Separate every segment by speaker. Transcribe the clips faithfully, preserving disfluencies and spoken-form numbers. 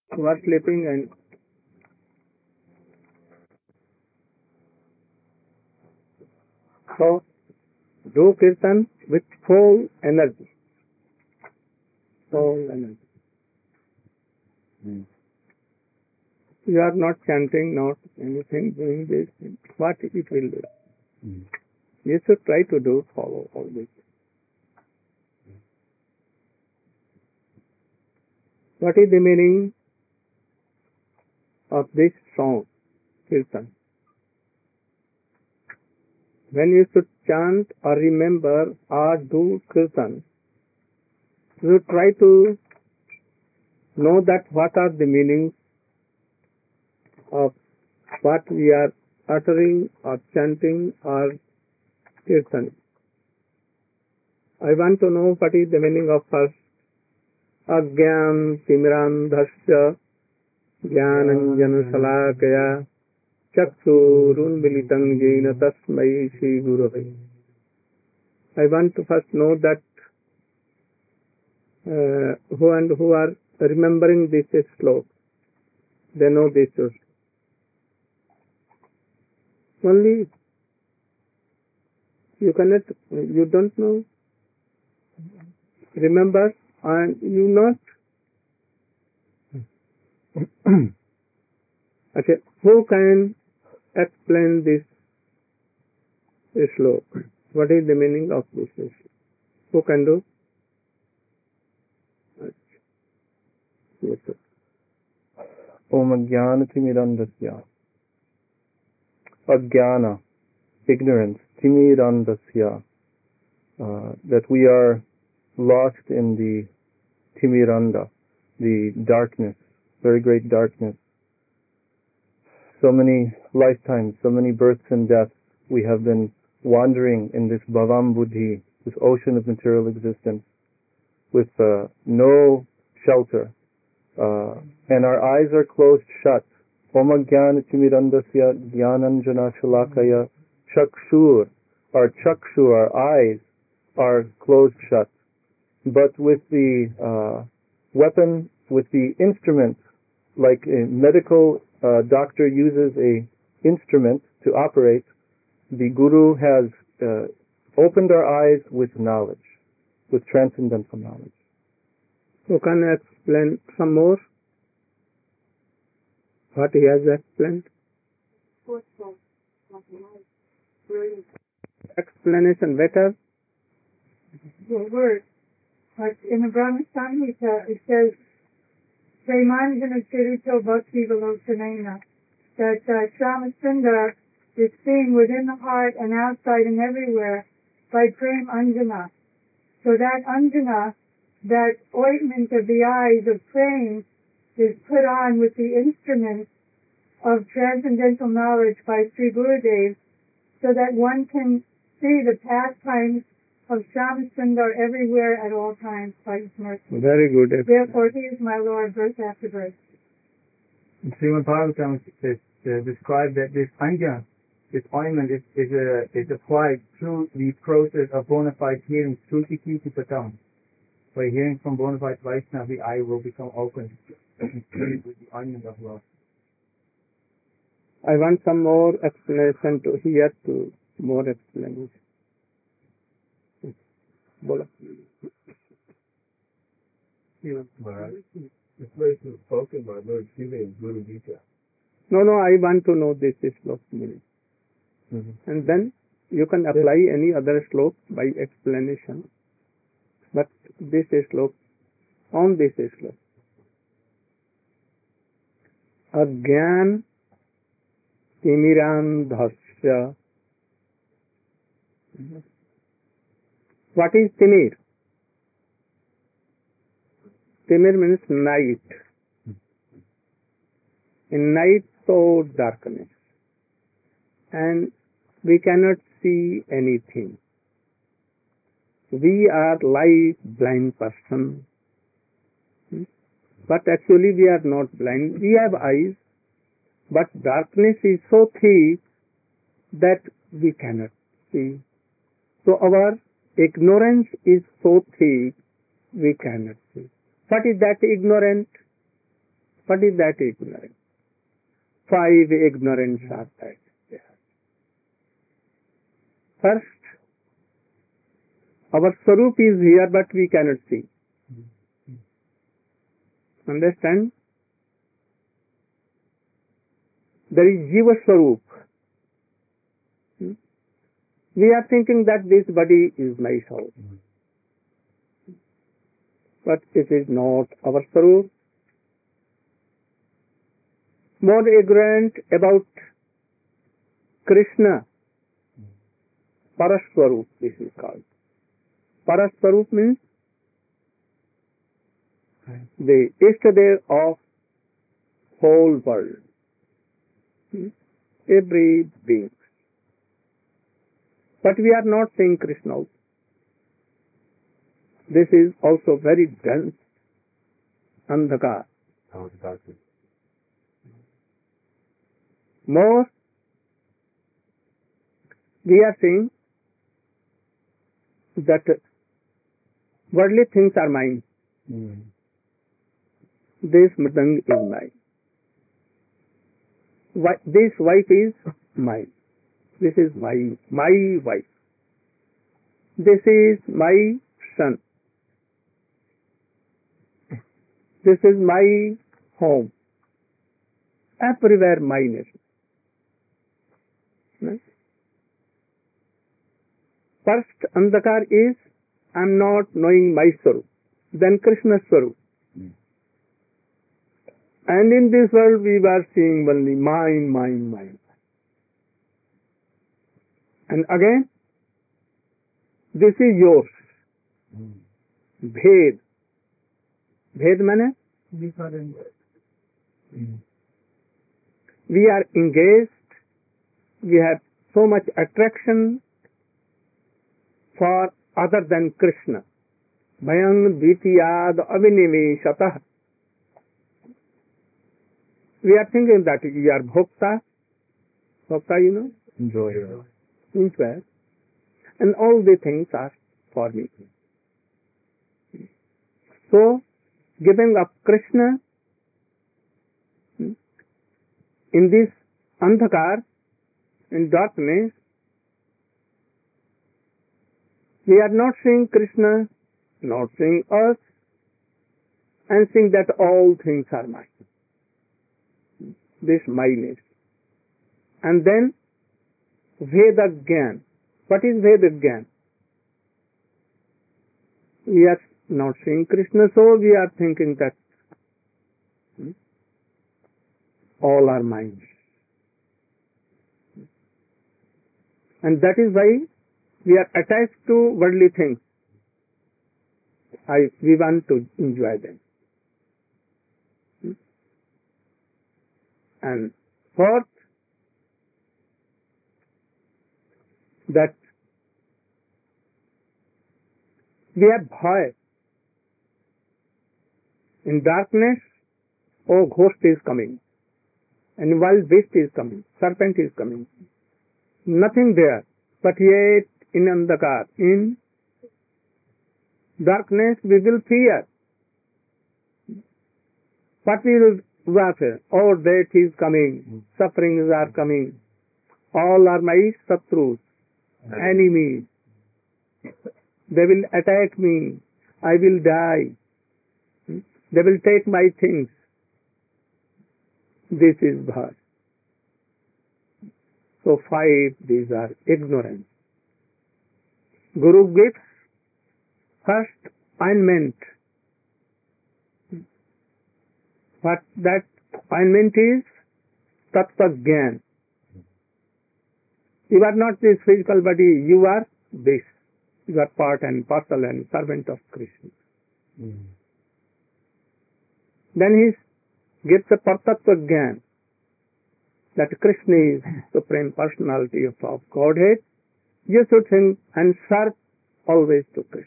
Speaker 1: who are sleeping and so do kirtan with full energy. Full energy. Mm. You are not chanting, not anything, doing this. What it will do? Mm. You should try to do, follow all this. What is the meaning of this song, kirtan? When you should chant or remember or do kirtan, you try to know that what are the meanings of what we are uttering or chanting or kirtan. I want to know what is the meaning of first. Agyan timirandhasya jnananjana salakaya chakshurunmilitam jena tasmai Shri Gurave. I want to first know that uh, who and who are remembering this sloka, they know this. Only you cannot, you don't know, remember, and you not. Okay, who can explain this sloka? What is the meaning of this sloka? Who can do? Yes, sir.
Speaker 2: Om Ajnana Timirandasya. Ajnana, ignorance, Timirandasya, uh, that we are lost in the Timiranda, the darkness, very great darkness. So many lifetimes, so many births and deaths, we have been wandering in this Bhavam Buddhi, this ocean of material existence, with uh, no shelter, uh, and our eyes are closed shut. Om Ajnana Timirandasya Jnananjana Shalakaya Chakshur, our chakshu, our eyes, are closed shut. But with the uh, weapon, with the instrument, like a medical uh, doctor uses a instrument to operate, the Guru has uh, opened our eyes with knowledge, with transcendental knowledge.
Speaker 1: So can you explain some more? What he has explained? Explanation better?
Speaker 3: The word. Like in the Brahma Samhita, it says, Premanjana Chirito Bhakti Vilokanena, that uh, Shyamasundar is seen within the heart and outside and everywhere by Prem Anjana. So that Anjana, that ointment of the eyes of Prem, is put on with the instrument of transcendental knowledge by Sri Gurudev, so that one can see the pastimes of Shyamasundar everywhere at all times by his mercy.
Speaker 1: Very good.
Speaker 3: Therefore, he is my Lord, birth after birth.
Speaker 4: Srimad Bhagavatam is, uh, described that this anja, this ointment, is, is, uh, is applied through the process of bona fide hearing, Shruti Kiti Patam. By hearing from bona fide Vaishnava, the eye will become open with the ointment of love.
Speaker 1: I want some more explanation to hear to more explanation. Bola.
Speaker 5: Maharaj, this verse was spoken by Lord Shiva in Guru Gita.
Speaker 1: No, no, I want to know this sloka meaning.
Speaker 2: Mm-hmm.
Speaker 1: And then you can apply any other sloka by explanation. But this sloka, on this sloka. Agyan Timirandhasya. What is Timir? Timir means night. In night, so darkness. And we cannot see anything. We are light blind person. But actually we are not blind. We have eyes. But darkness is so thick that we cannot see. So our ignorance is so thick, we cannot see. What is that ignorant? What is that ignorance? Five ignorance are that. First, our Swarup is here but we cannot see. Understand? There is Jiva Swarup. We are thinking that this body is my soul. But it is not our Swarup. More ignorant about Krishna. Paraswarup, this is called. Paraswarup means the Ishtadev of whole world. Every being. But we are not seeing Krishna. This is also very dense andhakar. More, we are seeing that worldly things are mine. Mm. This mridang is mine. This wife is mine. This is my my wife. This is my son. This is my home. Everywhere mine is. Right? First andhakar is I am not knowing my Swarup. Then Krishna Swarup. Mm. And in this world we were seeing only mine, mine, mine. And again, this is yours. Mm. Bhed. Bhed means?
Speaker 4: Different.
Speaker 1: Mm. We are engaged. We have so much attraction for other than Krishna. Bhayam dvitiyad aviniveshatah. We are thinking that we are bhokta. Bhokta, you know?
Speaker 2: Enjoyer.
Speaker 1: Enjoyer. And all the things are for me. So, giving up Krishna in this andhakar, in darkness, we are not seeing Krishna, not seeing us, and seeing that all things are mine. This mineness. And then, Veda Gyan. What is Veda Gyan? We are not seeing Krishna, so we are thinking that hmm, all are mine. And that is why we are attached to worldly things. I, we want to enjoy them. Hmm? And fourth, that we have bhaya. In darkness, oh, ghost is coming. And wild beast is coming. Serpent is coming. Nothing there. But yet, in andhakar, in darkness, we will fear. What we will fear? Oh, death is coming. Sufferings are coming. All are my satrus, enemies. They will attack me. I will die. They will take my things. This is bhaya. So five, these are ignorance. Guru gives first ointment. What that ointment is? Tattva Gyan. You are not this physical body, you are this. You are part and parcel and servant of Krishna. Mm. Then he gives a Partattva Gyan, that Krishna is Supreme Personality of, of Godhead. You should think and serve always to Krishna.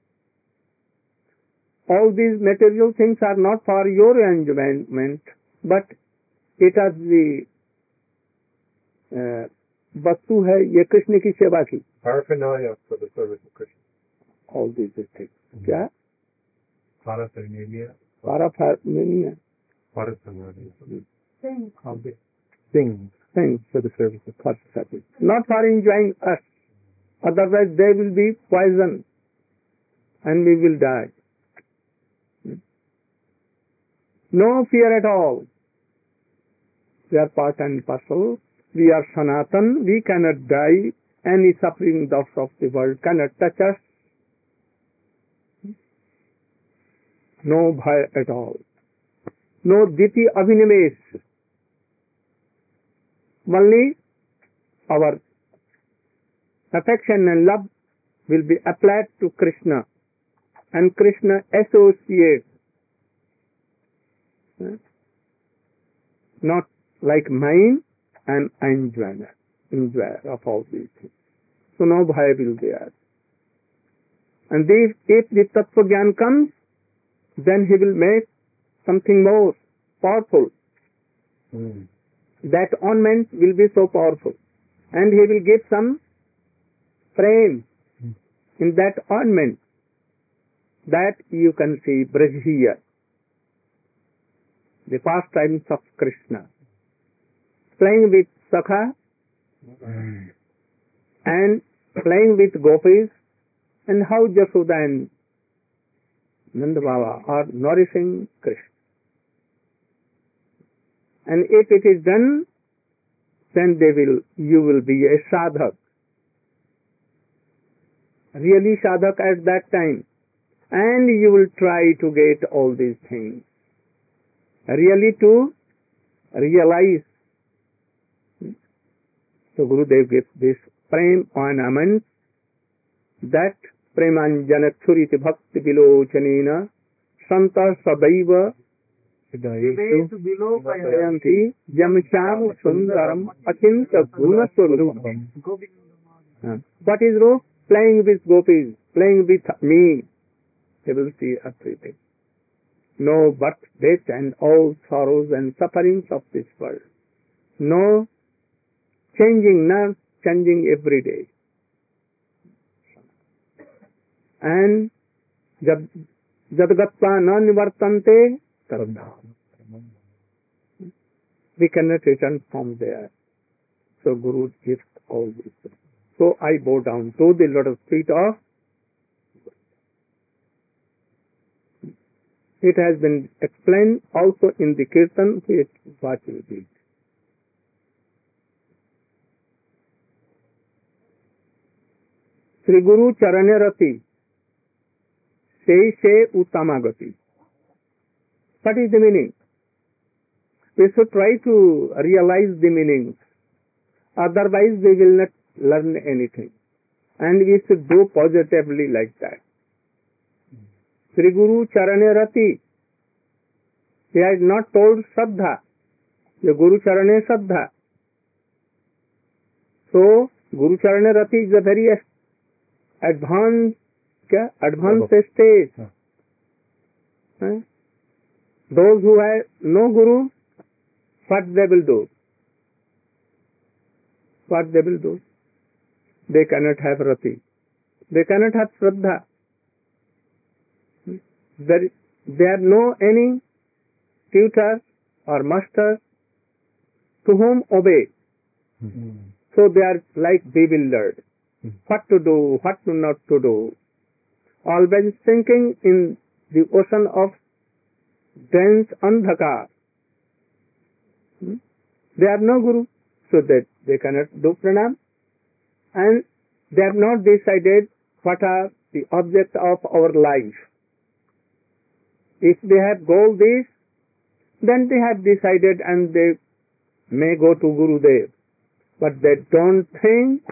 Speaker 1: All these material things are not for your enjoyment, but it is the uh, vastu hai, ye Krishna ki seva ki.
Speaker 5: Paraphernalia for the service of Krishna.
Speaker 1: All these things. Mm-hmm. Kya?
Speaker 5: Paraphernalia.
Speaker 1: Paraphernalia.
Speaker 3: Things.
Speaker 2: Things
Speaker 1: Things
Speaker 2: for the service of
Speaker 1: for service, not for enjoying us. Otherwise they will be poison and we will die. No fear at all. We are part and parcel. We are Sanatan. We cannot die. Any suffering dogs of the world cannot touch us. No bhaya at all. No diti abhinivesh. Only our affection and love will be applied to Krishna, and Krishna associates, not like mine, and enjoyer, enjoyer of all these things. So no bhaya will be there. And if, if the Tattva Gyan comes, then he will make something more powerful.
Speaker 2: Mm.
Speaker 1: That ornament will be so powerful. And he will give some frame in that ornament that you can see Brajhiya, the pastimes of Krishna, playing with Sakha and playing with Gopis, and how Jasoda and Nanda Baba are nourishing Krishna. And if it is done, then they will, you will be a sadhak. Really sadhak at that time. And you will try to get all these things. Really to realize. So Gurudev gives this prem ornament, that premanjana churiti bhakti vilochanena santa sadaiva Vivetu Jamsham Sundaram Achinta Guna Swarupam. What is Rup? Playing with gopis, playing with me. They will see everything. No birth, death and all sorrows and sufferings of this world. No changing, not changing every day. And Jad Jadgatva na nivartante Taradha. We cannot return from there. So Guru gives all this. So I bow down to the lotus feet of. It has been explained also in the Kirtan which what we did. Sri Guru Charane Rati Se Se Uttamagati. What is the meaning? We should try to realize the meanings. Otherwise we will not learn anything. And we should do positively like that. Sri Guru Charane Rati. He has not told Saddha. The Guru Charane Saddha. So, Guru Charane Rati is a very advanced, advanced stage. Huh? Those who have no Guru, what they will do? What they will do? They cannot have Rati. They cannot have Shraddha. There, there are no any tutor or master to whom obey. Mm-hmm. So they are like bewildered. Mm-hmm. What to do, what to not to do. Always thinking in the ocean of dense andhakar. Hmm? They have no Guru, so that they cannot do pranam. And they have not decided what are the objects of our life. If they have goal this, then they have decided and they may go to Gurudev. But they don't think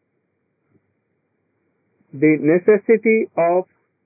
Speaker 1: the necessity of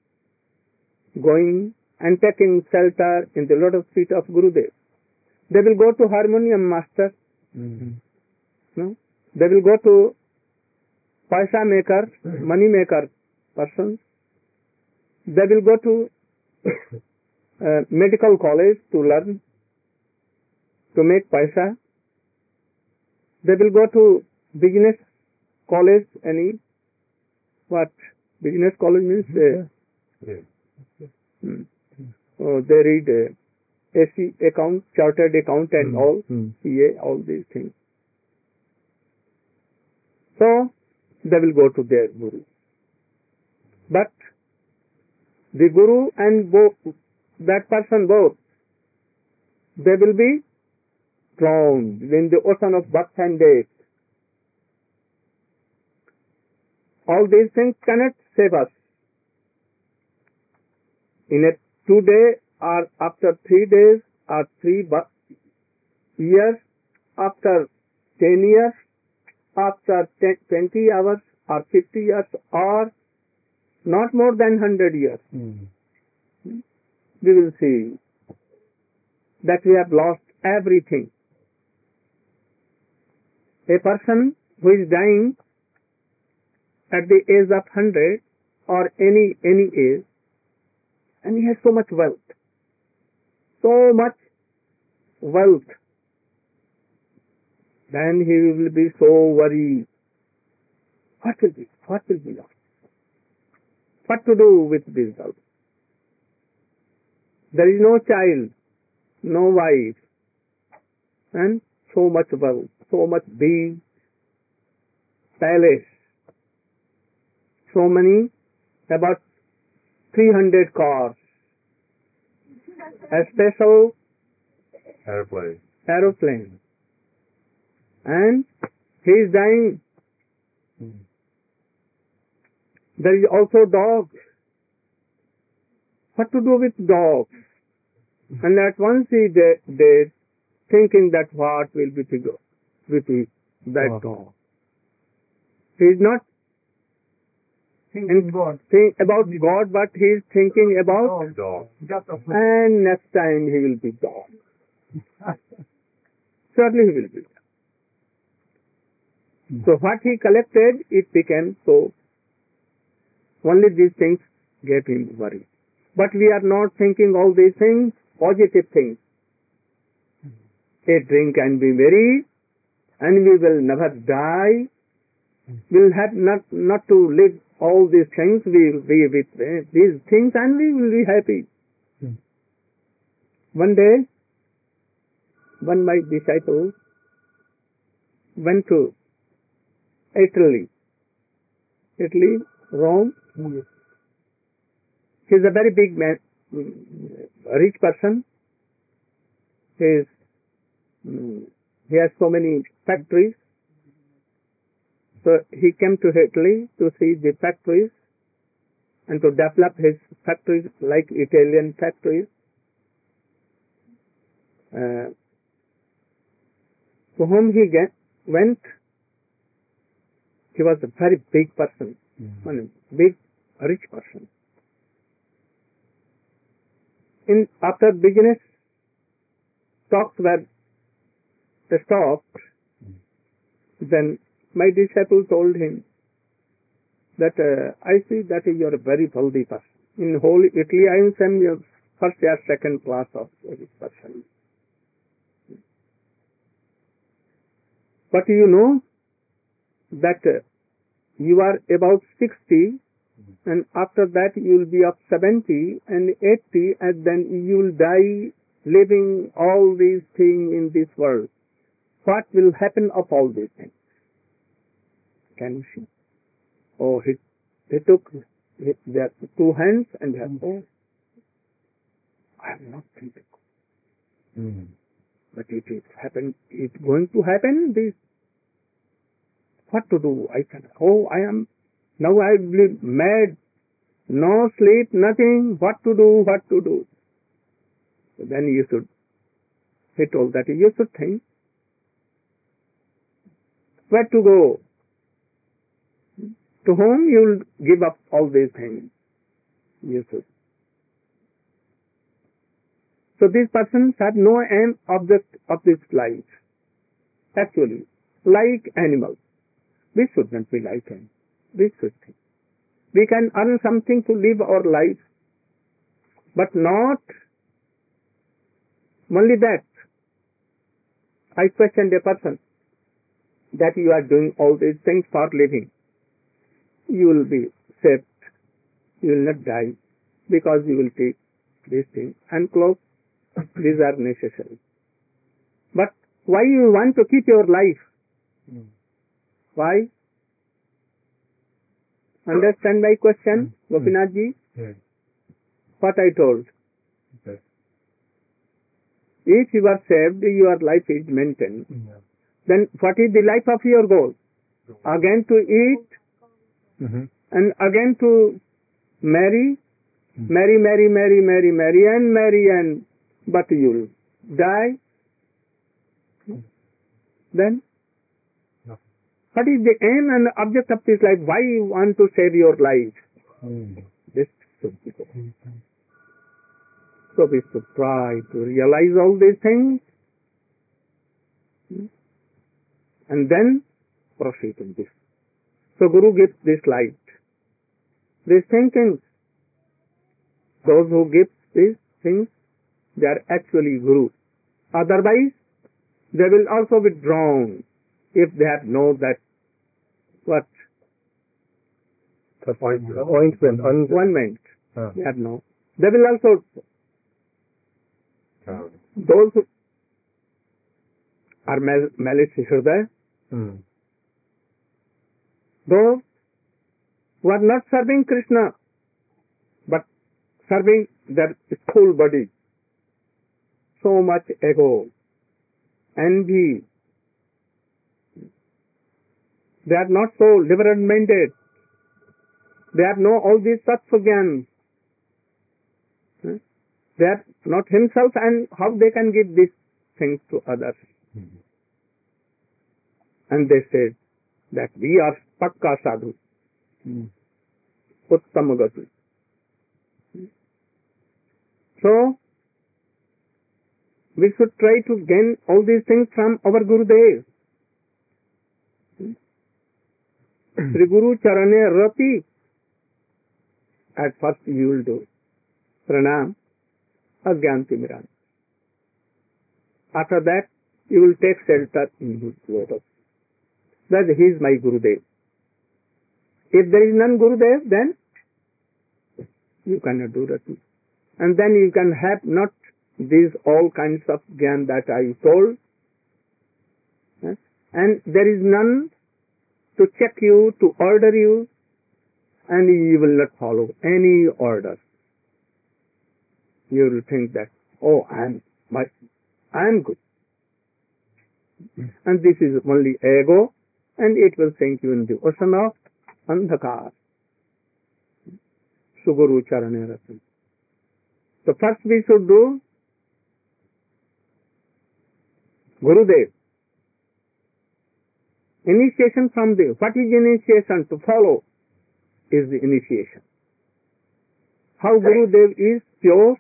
Speaker 1: going and taking shelter in the lotus feet of Gurudev. They will go to harmonium master. Mm-hmm. No? They will go to paisa maker, money maker person. They will go to uh, medical college to learn, to make paisa. They will go to business college, any, what? Business college means? Uh,
Speaker 5: yeah.
Speaker 1: hmm. Oh, they read uh, A C account, chartered accountant,
Speaker 2: Mm.
Speaker 1: all,
Speaker 2: Mm.
Speaker 1: C A, all these things. So, they will go to their guru. But the guru and both, that person both, they will be drowned in the ocean of birth and death. All these things cannot save us. In a two day or after three days or three years, after ten years, after ten, twenty hours or fifty years, or not more than one hundred years,
Speaker 2: Mm.
Speaker 1: we will see that we have lost everything. A person who is dying at the age of one hundred or any any age, and he has so much wealth, so much wealth, then he will be so worried. What will be? What will be lost? What to do with this wealth? There is no child, no wife, and so much wealth, so much big palace, so many, about three hundred cars, a special
Speaker 5: Airplane.
Speaker 1: aeroplane, and he is dying.
Speaker 2: Mm.
Speaker 1: There is also dogs. What to do with dogs? And at once he dead, dead, thinking that what will be to go with the, that
Speaker 2: Oh.
Speaker 1: dog. He is not
Speaker 4: Thinking God.
Speaker 1: think about God, but he is thinking about,
Speaker 4: Dog.
Speaker 5: Dog.
Speaker 4: Just a foot.
Speaker 1: and next time he will be dog. Surely he will be dog. So what he collected, it became so. Only these things get him worried. But we are not thinking all these things, positive things. A drink and be merry, and we will never die. We will have not, not to live all these things, we will be with uh, these things and we will be happy.
Speaker 2: Hmm.
Speaker 1: One day, one of my disciples went to Italy, Italy, Rome.
Speaker 4: Yes.
Speaker 1: He's a very big man, a rich person. He is, mm, he has so many factories. So he came to Italy to see the factories and to develop his factories like Italian factories. Uh, to whom he get, went, he was a very big person,
Speaker 2: Mm.
Speaker 1: I mean, big, rich person. In after business talks were stopped, then my disciple told him that uh, I see that you are a very wealthy person. In whole Italy, I am some uh, first or second class of this person. But you know that uh, you are about sixty, and after that you will be of seventy and eighty, and then you will die living all these things in this world. What will happen of all these things? Can you see? Oh, he, he took his, their two hands and he said, oh, I am not thinking.
Speaker 2: Mm.
Speaker 1: But it is happen, it's going to happen, this. What to do? I can, oh, I am, now I will be mad, no sleep, nothing, what to do, what to do. So then you should, he told that you should think, where to go, to whom you will give up all these things. You should. So these persons have no aim object of this life. Actually, like animals. We should not be like them. We should think. We can earn something to live our life, but not only that. I questioned a person that you are doing all these things for living. You will be saved. You will not die because you will take these things and clothes These are necessary. But why you want to keep your life?
Speaker 2: Mm.
Speaker 1: Why? Understand my question,
Speaker 2: Mm.
Speaker 1: Gopinath ji?
Speaker 5: Yes.
Speaker 1: What I told.
Speaker 5: Yes.
Speaker 1: If you are saved, your life is maintained.
Speaker 5: Yeah.
Speaker 1: Then what is the life of your goal? Again to eat
Speaker 2: Mm-hmm.
Speaker 1: and again to marry,
Speaker 5: Mm.
Speaker 1: marry, marry, marry, marry, marry and marry and but you'll die. Then
Speaker 5: No.
Speaker 1: what is the aim and object of this life? Why you want to save your life?
Speaker 5: Mm.
Speaker 1: This should be so. So we should try to realize all these things and then proceed in this. So Guru gives this light. These thinkings, those who give these things, they are actually Guru. Otherwise, they will also be drawn if they have known that what
Speaker 2: The ointment. Un-
Speaker 1: one minute
Speaker 2: Ah.
Speaker 1: they have known. They will also,
Speaker 5: Um,
Speaker 1: those who are mal- malice hridaya,
Speaker 2: Mm.
Speaker 1: those who are not serving Krishna, but serving their full body. So much ego, envy. They are not so liberal-minded. They have no all these sattva gyan. Hmm? They are not himself, and how they can give these things to others.
Speaker 5: Mhm.
Speaker 1: And they say that we are pakka sadhu,
Speaker 2: Mm.
Speaker 1: uttama gati. So, we should try to gain all these things from our Gurudev. Sri Guru Charane Rati. At first you will do pranam, agyanti miran. After that, you will take shelter in his lotus. That he is my Gurudev. If there is none Gurudev, then you cannot do that. And then you can have not these all kinds of gyan that I told. Yes? And there is none to check you, to order you, and you will not follow any order. You will think that, oh, I am my, I am good. And this is only ego, and it will sink you in the ocean of andhakar. Suguru Charane Ratan. So first we should do Gurudev. Initiation from the, what is initiation? To follow is the initiation. How Gurudev is pure?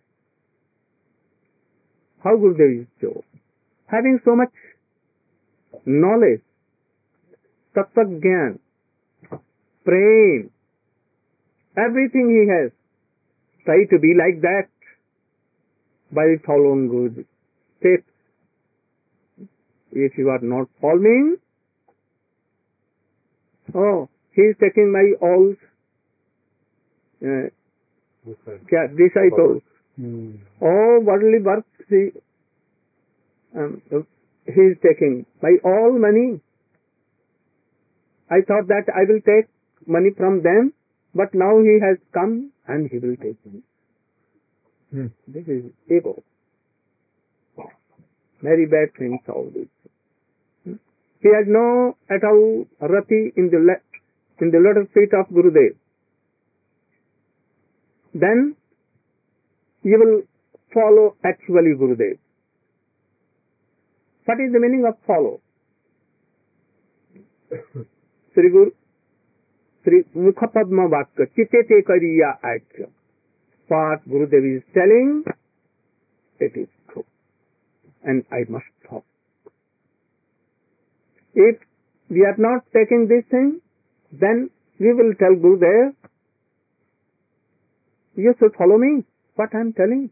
Speaker 1: How Gurudev is pure? Having so much knowledge, tattva gyan, praying, everything he has, try to be like that by following good steps. If you are not following, oh, he is taking my all uh,
Speaker 5: Okay.
Speaker 1: disciples.
Speaker 2: Mm.
Speaker 1: All worldly works he, um, he is taking. My all money. I thought that I will take money from them, but now he has come and he will take money.
Speaker 2: Mm.
Speaker 1: This is ego. Very bad things, all this. He has no at all rati in the le- in the lotus feet of Gurudev. Then you will follow actually Gurudev. What is the meaning of follow? Sri Guru, Sri Mukhapadma Vakya, Chitete Kariya Akhya. What Gurudev is telling, it is true. And I must follow. If we are not taking this thing, then we will tell Gurudev, you should follow me, what I am telling.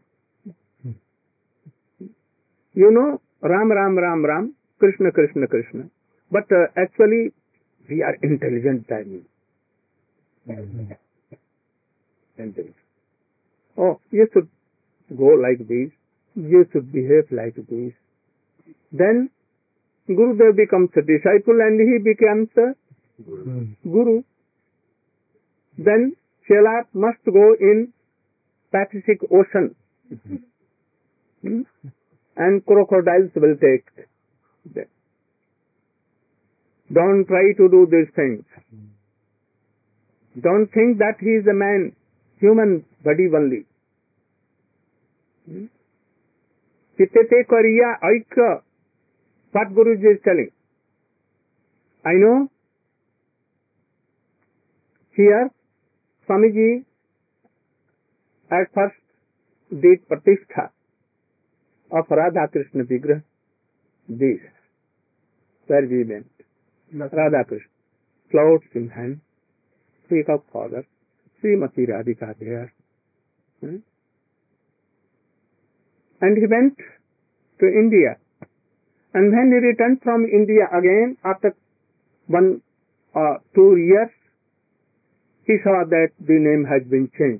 Speaker 1: You know, Ram, Ram, Ram, Ram, Krishna, Krishna, Krishna. But uh, actually, we are intelligent timing. Intelligent. Oh, you should go like this, you should behave like this. Then Gurudev becomes a disciple and he becomes a Guru. Then Chela must go in Pacific Ocean. Hmm? And crocodiles will take them. Don't try to do these things. Don't think that he is a man, human body only. Chitte Kariya Aika, what Guruji is telling. I know here Swamiji at first did Pratishtha of Radha Krishna Vigrah. This, where we went. Radha Krishna, clouds in hand, speak of father, Srimati Radhika there. Hmm? And he went to India. And when he returned from India again, after one or uh, two years, he saw that the name has been changed.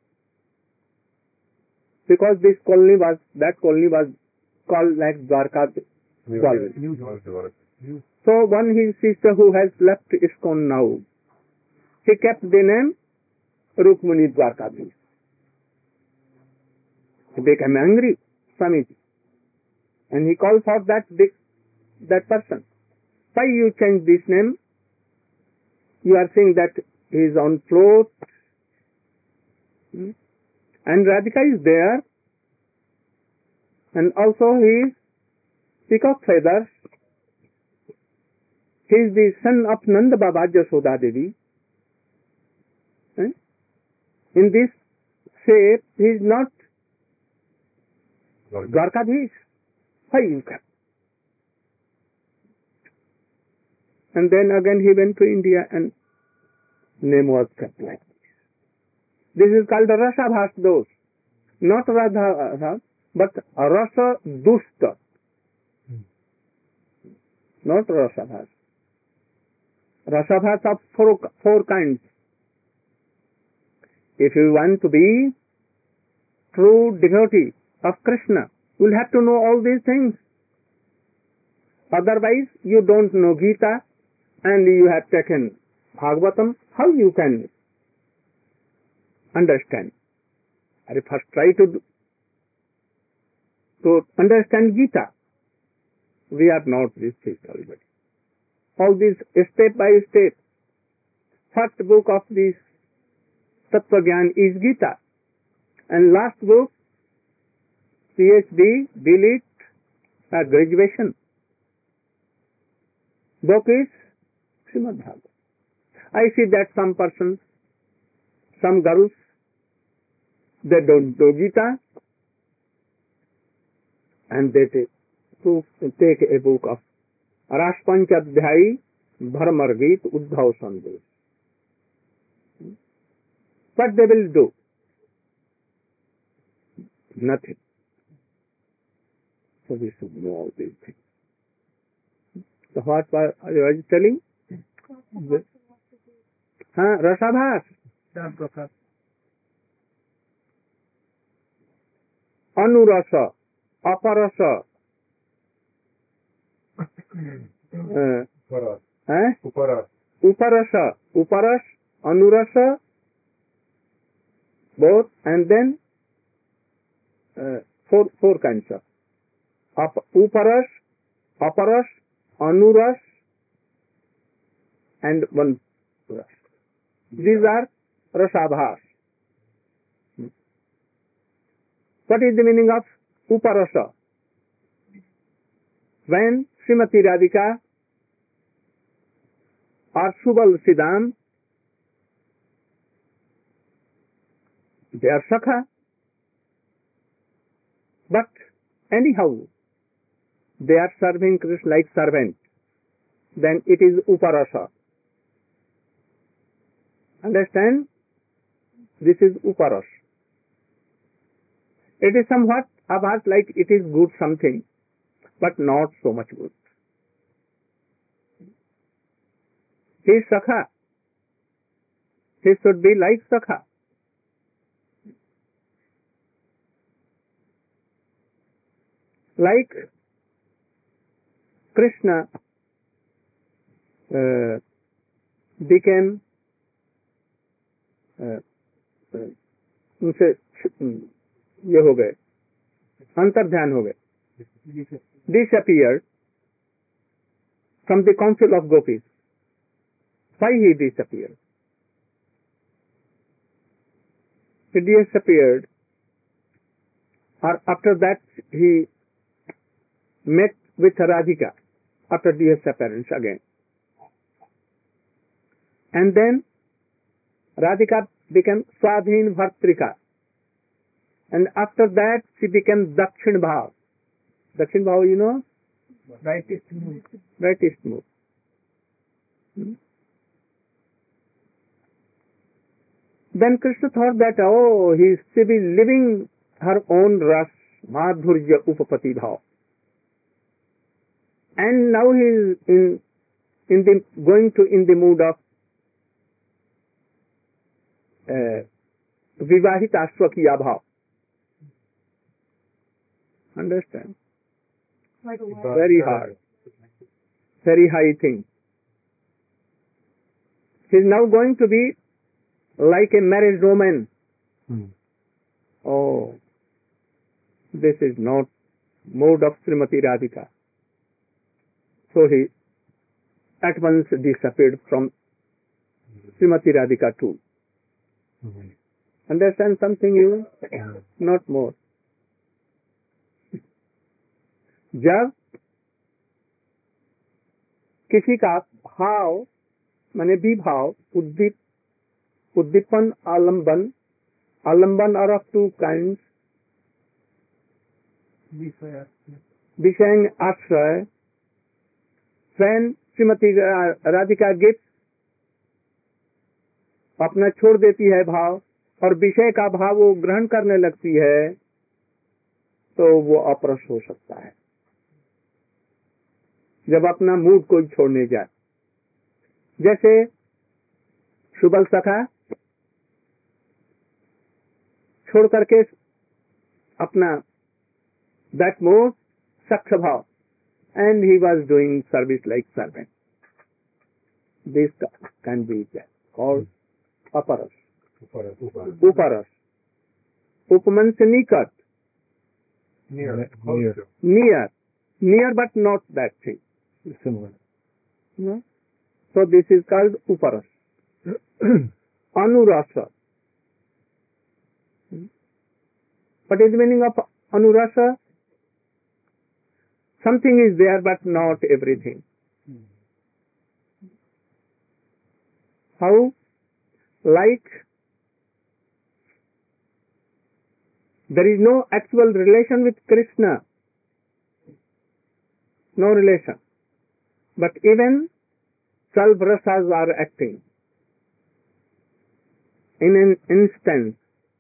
Speaker 1: Because this colony was, that colony was called like Dwarka colony. So one his sister who has left ISKCON now, he kept the name Rukmini Dwarkadhish. He became angry, Swamiji. And he called for that that person. Why you change this name? You are saying that he is on float. Hmm? And Radhika is there. And also he is peacock feathers. He is the son of Nanda Baba Jasoda Devi. Hmm? In this shape, he is not Dwarkadhish. Why you kept? And then again he went to India and name was kept like this. This is called Rasa Bhas Dosh. Not Radha, but Rasa Dushta. Not Rasa Bhas. Rasa Bhas of four, four kinds. If you want to be true devotee of Krishna, you will have to know all these things. Otherwise, you don't know Gita and you have taken Bhagavatam. How you can understand? I first try to to understand Gita. We are not this physical body. All this step by step. First book of this Tattva Gyan is Gita. And last book, PhD, D Litt, uh, graduation. Book is Srimad Bhagavatam. I see that some persons, some gurus, they don't do Gita, and they take, to take a book of Rashpanchadhyayi Bharmar Geet Uddhav Sandesh. What they will do? Nothing. So we should know all these things. So what was I was telling? Huh? Rasabhas. Anurasa. Aparasa. uh, eh?
Speaker 5: Uparas.
Speaker 1: Uparasa. Uparas. Anurasa. Both. And then uh, four, four kinds of. Up, uparas, aparas, anuras, and one ras. These are rasabhas. What is the meaning of uparasa? When Srimati Radhika or Subal Siddham, they are Sakha, but anyhow, they are serving Krishna like servant, then it is uparasa. Understand? This is uparas. It is somewhat about like it is good something, but not so much good. He is Sakha. He should be like Sakha. like Krishna uh, became uh, uh, उनसे ये हो गए, अंतर्ध्यान हो गए, disappeared from the council of gopis. Why he disappeared? He disappeared, or after that he met with Radhika after disappearance again. And then Radhika became Swadhin Bhartrika. And after that she became Dakshin Bhav. Dakshin Bhav, you know?
Speaker 4: Rightist move.
Speaker 1: Rightist move. Hmm? Then Krishna thought that, oh, he should be living her own ras, madhurya upapati bhav. And now he is in, in the, going to in the mood of uh, vivahita ashwakiya bhav. Understand?
Speaker 3: Like a what?
Speaker 1: Very hard. Very high thing. He is now going to be like a married woman.
Speaker 2: Hmm.
Speaker 1: Oh, this is not mode of Srimati Radhika. So he at once disappeared from Srimati Radhika too.
Speaker 2: Hmm.
Speaker 1: Understand something you? Not more. जब किसी का भाव माने विभाव उद्दीप उद्दीपन आलम्बन आलम्बन are of two kinds, विषय आश्रय. when श्रीमती राधिका gives अपना छोड़ देती है भाव और विषय का भाव वो ग्रहण करने लगती है तो वो अपरस हो सकता है जब अपना मूड कोई छोड़ने जाए. जैसे सुबल सखा छोड़ करके अपना दैट मूड सक्ष भाव and he was doing service like servant. This can be called aparas. Uparas. Upaman se nikat.
Speaker 5: Near.
Speaker 2: Near.
Speaker 1: Near. Near but not that thing.
Speaker 2: Similar.
Speaker 1: No? So this is called uparas. Anurasa. What is the meaning of anurasa? Something is there but not everything. How? Like there is no actual relation with Krishna. No relation. But even twelve rasas are acting. In an instant,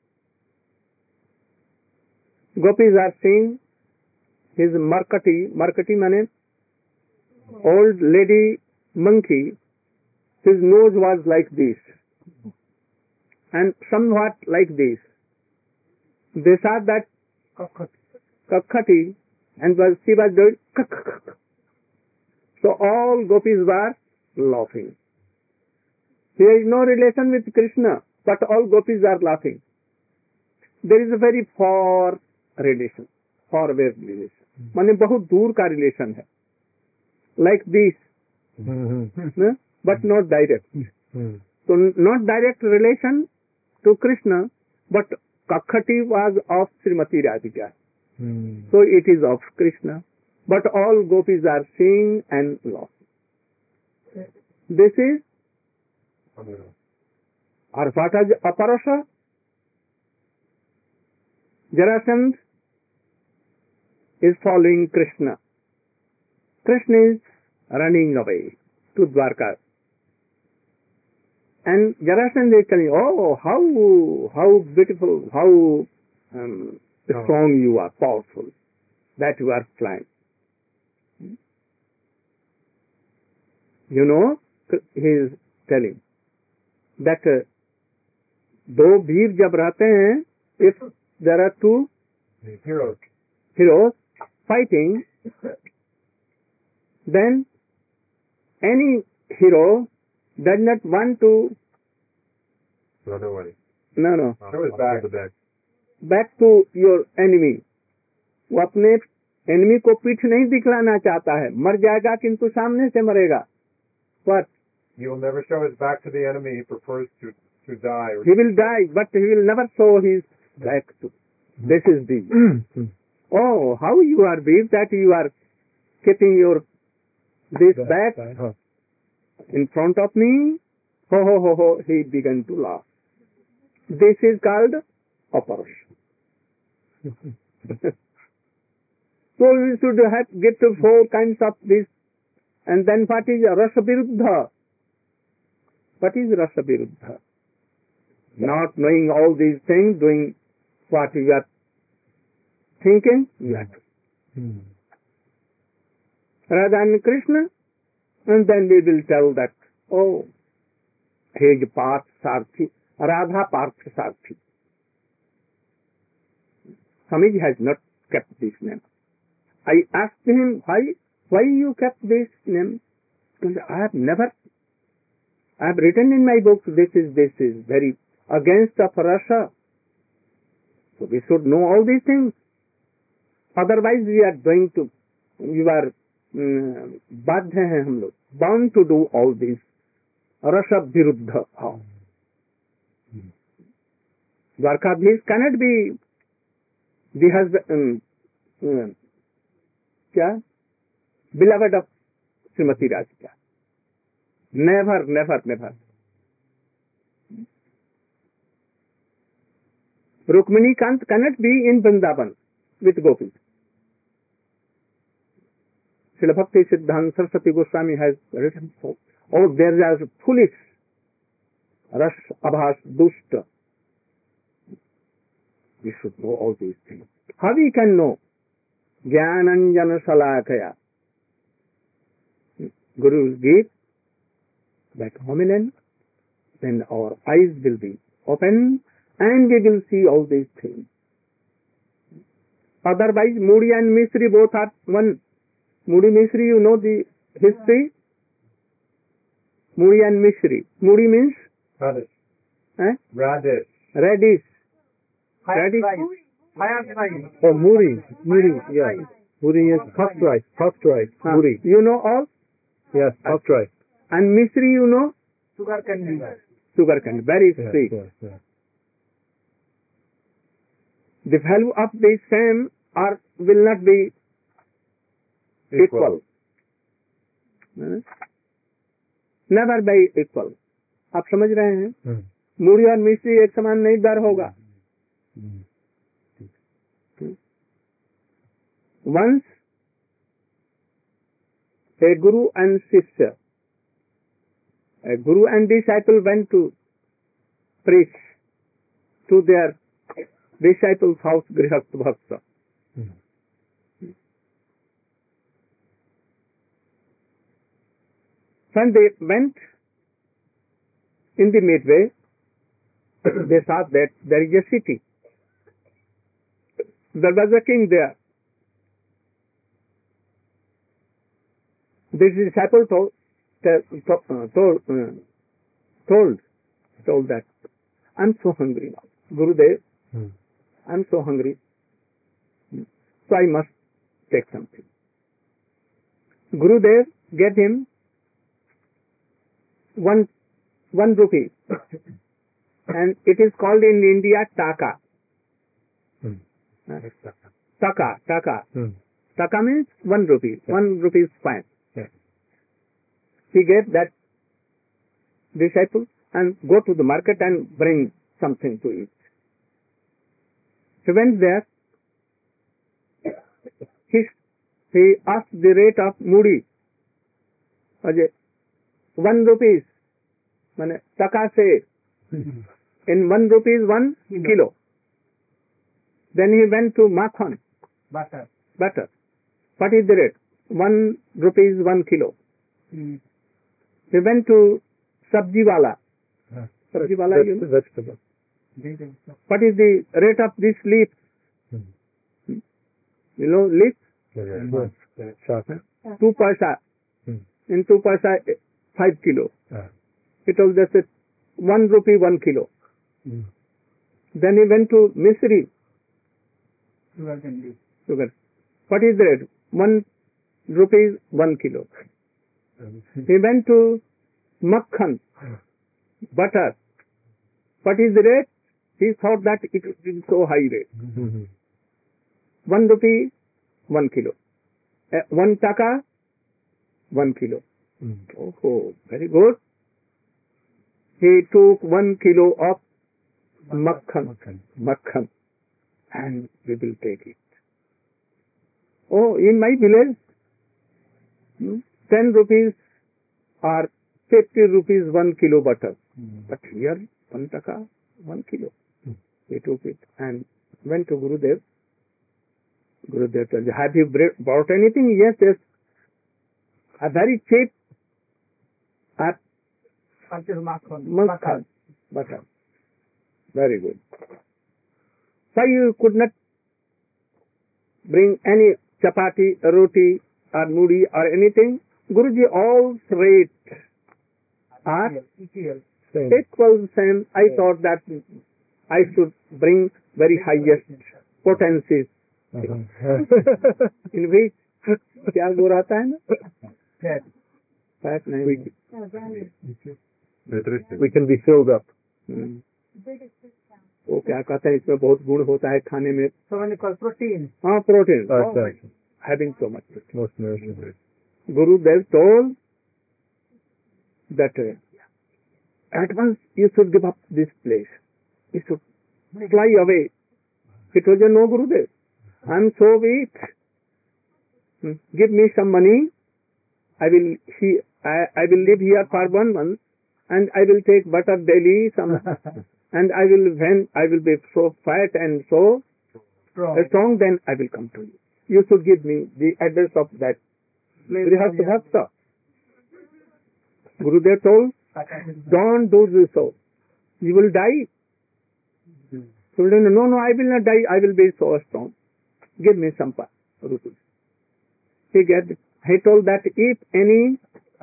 Speaker 1: gopis are seeing his Markati, Markati means old lady monkey, his nose was like this and somewhat like this. They saw that Kakhati and was, she was doing kakak. So all gopis were laughing. There is no relation with Krishna, but all gopis are laughing. There is a very far relation, far away relation. माने बहुत दूर का relation है. Like this, no? But not direct. So not direct relation to Krishna, but Kakhati was of Srimati Radhika. So it is of Krishna. But all gopis are seeing and laughing. This is Arpata Aparasa. Jarasandh is following Krishna. Krishna is running away to Dwarka. And Jarasandh is telling, oh, how how beautiful, how um, strong you are, powerful, that you are flying. You know, he is telling that uh, दो वीर जब रहते हैं, if there are two
Speaker 5: heroes,
Speaker 1: heroes, fighting, then any hero does not want to
Speaker 5: Run away.
Speaker 1: no no
Speaker 5: Show his back. The back.
Speaker 1: back to your enemy. वो अपने enemy को पीठ नहीं दिखलाना चाहता है, मर जाएगा किंतु सामने से मरेगा. But
Speaker 5: He will never show his back to the enemy. He prefers to to die. Or
Speaker 1: he will die, but he will never show his back to. This is the. Oh, how you are big that you are keeping your this back in front of me. Ho ho ho ho! He began to laugh. This is called operation. So we should have get to four kinds of this, and then what is rasa viruddha? What is rasa viruddha? Not knowing all these things, doing what you are thinking, you are doing. Radha and Krishna, and then we will tell that, oh, he is Parth Sarthi, Radha Parth Sarthi. Swamiji has not kept this name. I asked him, why, why you kept this name? Because I have never, I have written in my books, this is, this is very against of rasa. So we should know all these things. Otherwise we are going to, you are, बाध्य हैं हम लोग, bound to do all this. Rasa viruddha bhav. Dwarkadhish cannot be the husband, um, um, क्या? Beloved of Srimati Radhika. Never, never, never. Rukmini Kant cannot be in Vrindavan with gopis. Srila Bhakti Siddhanta Saraswati Goswami has written so. Oh, there is foolish, ras, abhas, dushta. We should know all these things. How we can know? Jnananjana salakaya. Guru will give that hominem, then our eyes will be open and we will see all these things. Otherwise, Moody and Misri both are one. Moody Misri, you know the history? Moody and Misri. Moody means?
Speaker 5: Radish.
Speaker 1: Eh?
Speaker 5: Radish.
Speaker 1: Radish. Radish.
Speaker 2: Oh, Muri, Muri, yeah. Muri is puffed rice, puffed rice,
Speaker 1: Huh.
Speaker 2: Muri.
Speaker 1: You know all?
Speaker 2: Yes, puffed rice.
Speaker 1: And Misri, you know?
Speaker 4: Sugar candy.
Speaker 1: Sugar cane, very
Speaker 2: Yes,
Speaker 1: sweet.
Speaker 2: yes, yes.
Speaker 1: The value of the same or will not be equal. Hmm? Never be equal. आप समझ रहे हैं?
Speaker 2: Hmm.
Speaker 1: मूढ़ी और मिश्री एक समान नहीं दर होगा. Once a guru and shishya, a guru and disciple went to preach to their disciple's house, Grihastha Bhakta. When they went in the midway, they saw that there is a city. There was a king there. This disciple told, told, told, told, told that, I'm so hungry now. Gurudev,
Speaker 2: Hmm.
Speaker 1: I'm so hungry. So I must take something. Gurudev gave him one, one rupee. And it is called in India taka.
Speaker 2: Hmm.
Speaker 1: Uh, taka, taka.
Speaker 2: Hmm.
Speaker 1: Taka means one rupee.
Speaker 2: Yeah.
Speaker 1: One rupee is fine.
Speaker 2: Yeah.
Speaker 1: He gave that disciple and go to the market and bring something to eat. He went there. He, he asked the rate of Moody. Ajay, one rupees. Mane, taka se. In one rupees, one kilo. kilo. Then he went to Makhan.
Speaker 4: Butter.
Speaker 1: Butter. What is the rate? One rupees, one kilo.
Speaker 4: Mm.
Speaker 1: He went to Sabji Wala.
Speaker 2: Yeah.
Speaker 1: Sabji Wala,
Speaker 2: Veg-
Speaker 1: you know?
Speaker 2: vegetable.
Speaker 1: What is the rate of this leaf?
Speaker 2: Hmm.
Speaker 1: You know leaf?
Speaker 5: Yes.
Speaker 2: Shaka.
Speaker 1: Two paisa.
Speaker 2: Hmm.
Speaker 1: In two paisa, five kilo.
Speaker 2: Ah.
Speaker 1: He told us that one rupee, one kilo.
Speaker 2: Mm.
Speaker 1: Then he went to Misri.
Speaker 4: Sugar candy.
Speaker 1: Sugar. What is the rate? One rupee, one kilo. He went to Makhan, butter. What is the rate? He thought that it is so high rate.
Speaker 2: Mhm.
Speaker 1: One rupee, one kilo. Uh, one taka, one kilo.
Speaker 2: Mm.
Speaker 1: Oh, very good. He took one kilo of makhan,
Speaker 2: Okay.
Speaker 1: makhan, and we will take it. Oh, in my village, hmm, ten rupees or fifty rupees one kilo butter.
Speaker 2: Mm.
Speaker 1: But here, one taka, one kilo.
Speaker 2: Hmm.
Speaker 1: He took it and went to Gurudev. Gurudev told, have you br- bought anything? Yes, yes. A very cheap at
Speaker 4: Until Makhan.
Speaker 1: Makhan butter. Very good. Why you could not bring any chapati, roti, or moody or anything? Guruji, all rate are
Speaker 4: Equal.
Speaker 2: Same.
Speaker 1: equal same. I thought that I should bring very highest potencies
Speaker 2: Uh-huh.
Speaker 1: in which क्या वो रहता है ना
Speaker 4: Fat.
Speaker 1: Fat नहीं
Speaker 2: we,
Speaker 3: Yeah, value.
Speaker 5: Nutrition.
Speaker 2: we can be filled up.
Speaker 1: Hmm,
Speaker 3: Biggest discount.
Speaker 1: वो क्या कहते हैं इसमें बहुत गुण होता है खाने में
Speaker 4: So when you call protein,
Speaker 1: हाँ protein
Speaker 2: Uh, exactly.
Speaker 1: having so much
Speaker 2: Most nourishing.
Speaker 1: Gurudev told that uh, at once you should give up this place. You should fly away. He told you, no Gurudev, I am so weak. Hmm, give me some money. I will he, I, I will live here for one month and I will take butter daily some and I will when I will be so fat and so
Speaker 4: strong.
Speaker 1: strong, then I will come to you. You should give me the address of that Grihastha Bhakta. Gurudev told, don't do this so. You will die. So no, no, I will not die. I will be so strong. Give me some pa- rupees. He get. He told that if any,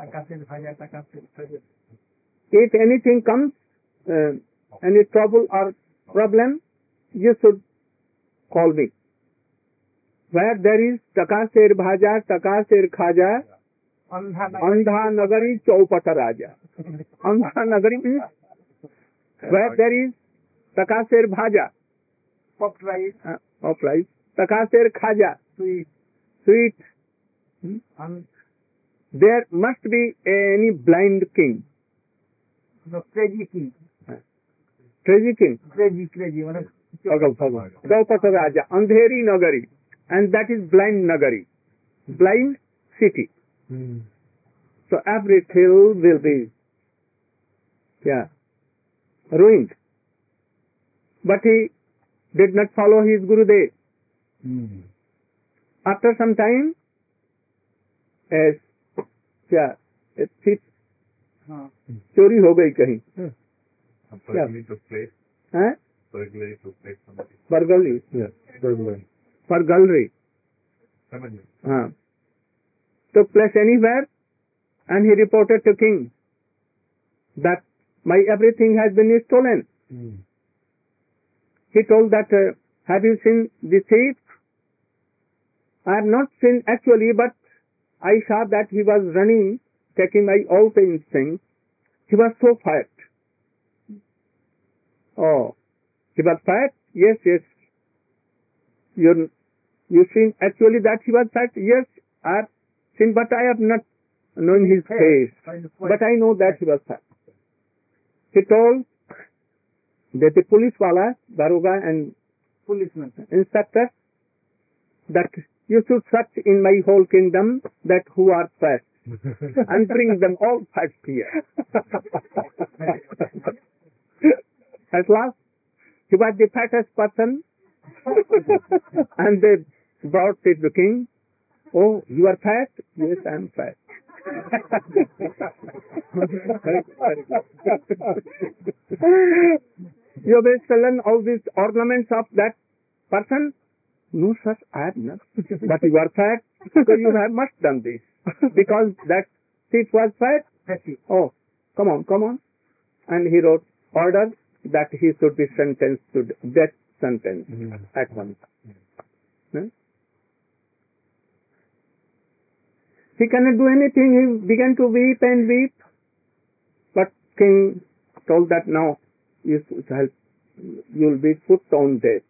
Speaker 1: if anything comes, uh, any trouble or problem, you should call me. Where there is taka ser bhaja, taka ser khaja, andha nagari chaupata raja. Andha nagari means where there is taka ser bhaja,
Speaker 4: Popped rice,
Speaker 1: uh, of rice, taka ser khaja,
Speaker 4: sweet,
Speaker 1: sweet. Hmm?
Speaker 4: and
Speaker 1: There must be any blind king,
Speaker 4: no crazy king.
Speaker 1: crazy king,
Speaker 4: Crazy, crazy. One of
Speaker 1: chaupata raja, andheri nagari, and that is blind nagari, blind city.
Speaker 2: Mm.
Speaker 1: So every hill will be, yeah, ruined. But he did not follow his Gurudev.
Speaker 2: Mm.
Speaker 1: After some time, as, yeah, a thief
Speaker 4: हाँ.
Speaker 1: चोरी हो गई कहीं,
Speaker 5: A burglary took place.
Speaker 1: हैं?
Speaker 5: Burglary took place. Somebody.
Speaker 1: Burglary,
Speaker 2: Yes. Burglary.
Speaker 1: burglary,
Speaker 5: Somebody.
Speaker 1: हाँ, took place anywhere, and he reported to king that my everything has been stolen.
Speaker 2: Mm.
Speaker 1: He told that, uh, have you seen the thief? I have not seen actually, but I saw that he was running, taking my all the instincts. He was so fat. Oh, he was fat? Yes, yes. You, you seen actually that he was fat? Yes, I have seen, but I have not known his face. But I know that he was fat. He told that the police wala, daroga and
Speaker 4: Policeman.
Speaker 1: inspector, that you should search in my whole kingdom that who are fat and bring them all fat here. At last, he was the fattest person and they brought it to the king. Oh, you are fat? Yes, I am fat. You have stolen all these ornaments of that person? No, sir, I have not. But you are fat because you have must done this. Because that seat was fat. Oh, come on, come on. And he wrote order that he should be sentenced to death sentence mm-hmm. at once. Hmm? He cannot do anything. He began to weep and weep. But king told that now you help, you'll be put on death.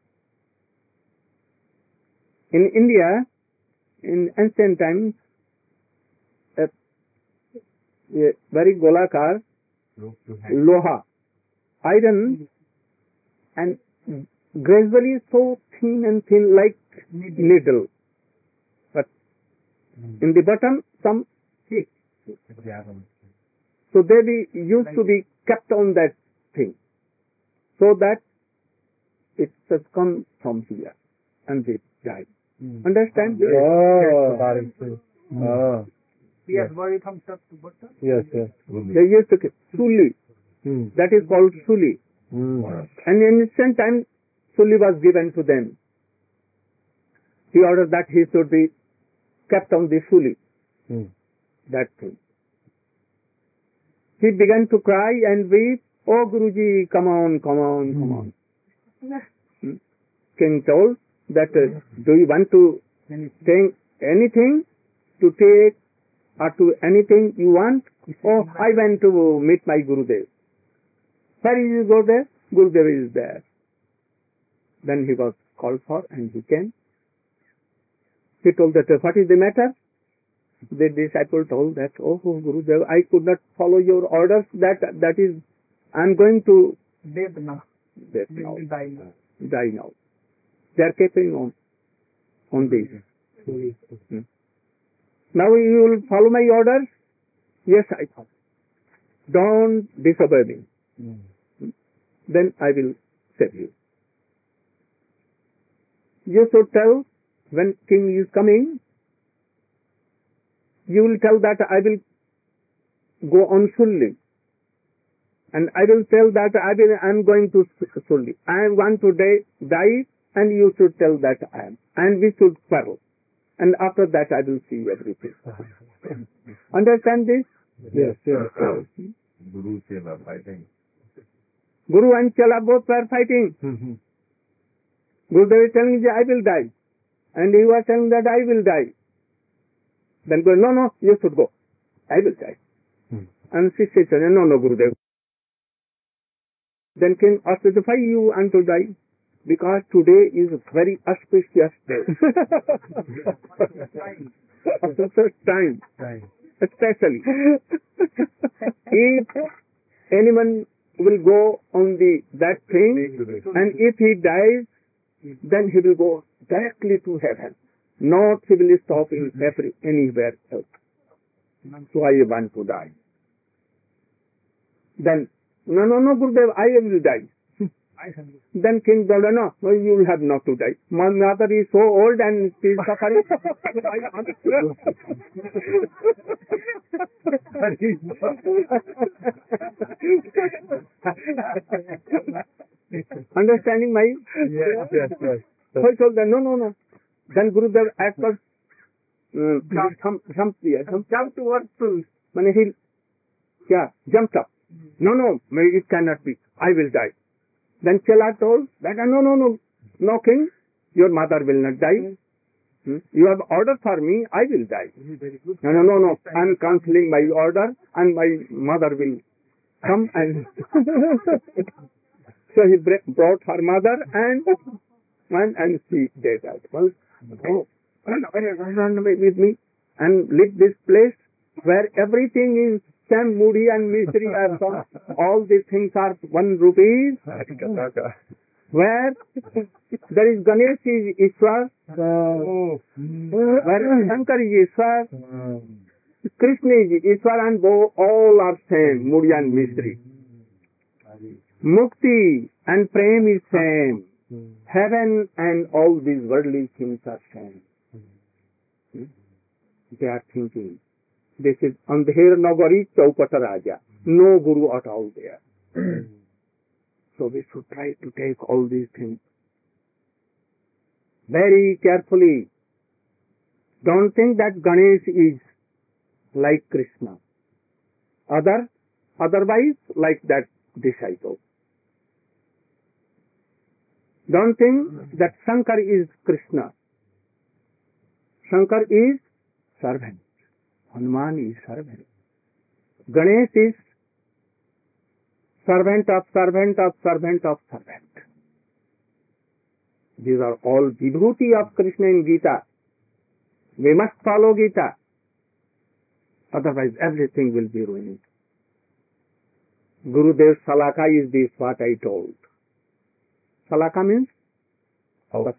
Speaker 1: In India, in ancient times, a, a very golakar, loha, iron, and gradually so thin and thin like needle. But in the bottom, some thick. So they be, used to be kept on that thing, so that it has come from here, and they died. Mm. Understand?
Speaker 2: Oh, oh.
Speaker 4: Yes, where it comes up to butter?
Speaker 2: Yes, yes.
Speaker 1: They used to keep suli. Mm. That is called suli. Mm. And in ancient time, suli was given to them. He ordered that he should be kept on the suli. Mm. That thing. He began to cry and weep. Oh, Guruji, come on, come on, come on. Mm. King told that, uh, do you want to take anything to take or to anything you want? Oh, I went to meet my Gurudev. Where is you go there? Gurudev is there. Then he was called for and he came. He told that, what is the matter? The disciple told that, oh, Gurudev, I could not follow your orders. That that is, I am going to
Speaker 4: death now.
Speaker 1: Death now.
Speaker 4: Die now.
Speaker 1: Die now. They are keeping on on this. Mm-hmm. Hmm. Now you will follow my orders? Yes, I follow. Don't disobey me. Mm-hmm. Then I will save you. You should tell when king is coming, you will tell that I will go on Sulli. And I will tell that I will, I am going to Sulli. I want to die, die and you should tell that I am. And we should quarrel. And after that I will see everything. Understand this?
Speaker 2: Yes, yes.
Speaker 5: Guru Chela fighting.
Speaker 1: Guru and Chela both were fighting. Mm-hmm. Gurudev is telling that I will die. And he was telling that I will die. Then go, no, no, you should go. I will die. Hmm. And she said, no, no, Gurudev. Then king asked, why you want to die? Because today is a very auspicious day. Auspicious time. Especially. If anyone will go on the that thing, and if he dies, then he will go directly to heaven. Not he will stop in every, anywhere else. So I want to die. Then, no, no, no, Gurudev, I will die. Then king told, no, no, you will have not to die. My mother is so old and she is suffering. Understanding my?
Speaker 2: Yes, yes, yes.
Speaker 1: So he told them, no, no, no. Then Gurudev at first uh, some, some, some jumped towards the, he, yeah, jumped up. No, no, it cannot be. I will die. Then Chela told that, no, no, no, no king, your mother will not die. Hmm? You have ordered for me, I will die. No, no, no, no, I am cancelling my order and my mother will come and so he brought her mother and and, and she died at once. Oh, run away, run away with me and leave this place where everything is Sam, Moody and Mystery are from. All these things are one rupees. Where there is Ganesh is Ishwar, oh. Where Shankar is Ishwar, Krishna is Ishwar, and all are same, Moody and Mystery. Mukti and Prem is same. Heaven and all these worldly things are same. They are thinking. This is Andher Nagari Chaupata Raja. No Guru at all there. So we should try to take all these things. very carefully. Don't think that Ganesh is like Krishna. Other, otherwise like that disciple. Don't think that Shankar is Krishna. Shankar is servant. Hanuman is servant. Ganesh is servant of servant of servant of servant. These are all vibhuti of Krishna in Gita. We must follow Gita. Otherwise everything will be ruined. Gurudev Salaka is this what I told. Salaka means?
Speaker 5: Oh,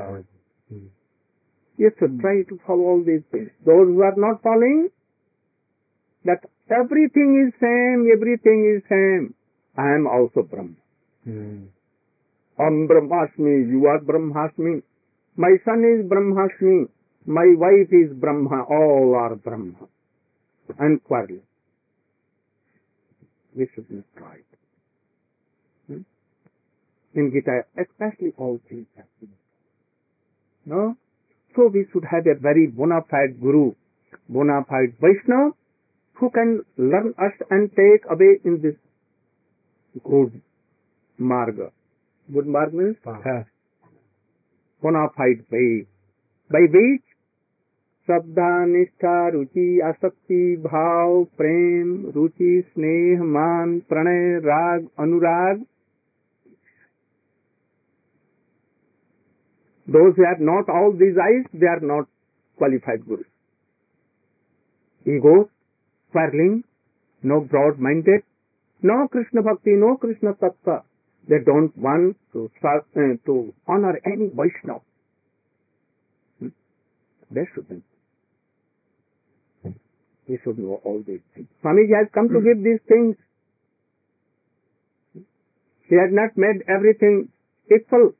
Speaker 1: You should try to follow all these things. Those who are not following, that everything is same, everything is same. I am also Brahma.
Speaker 5: Mm.
Speaker 1: Am Brahmasmi, you are Brahmasmi. My son is Brahmasmi. My wife is Brahma. All are Brahma. And quarreling. We should not try. Hmm? In Gita, especially all things have been. No? So we should have a very bona fide Guru, bona fide Vaishnava, who can learn us and take away in this good marga. Good marga means
Speaker 5: Path.
Speaker 1: bona fide way, by which Sabdha, Nishtha, Ruchi, Asakti, Bhav, Prem, Ruchi, Sneh, Man, Pranay, Rag, Anurag. Those who have not all these eyes, they are not qualified gurus. Egos, quarreling, no broad-minded, no Krishna Bhakti, no Krishna Tattva. They don't want to, uh, to honor any Vaishnava. Hmm? They shouldn't. We should know all these things. Swamiji has come to give these things. He has not made everything equal.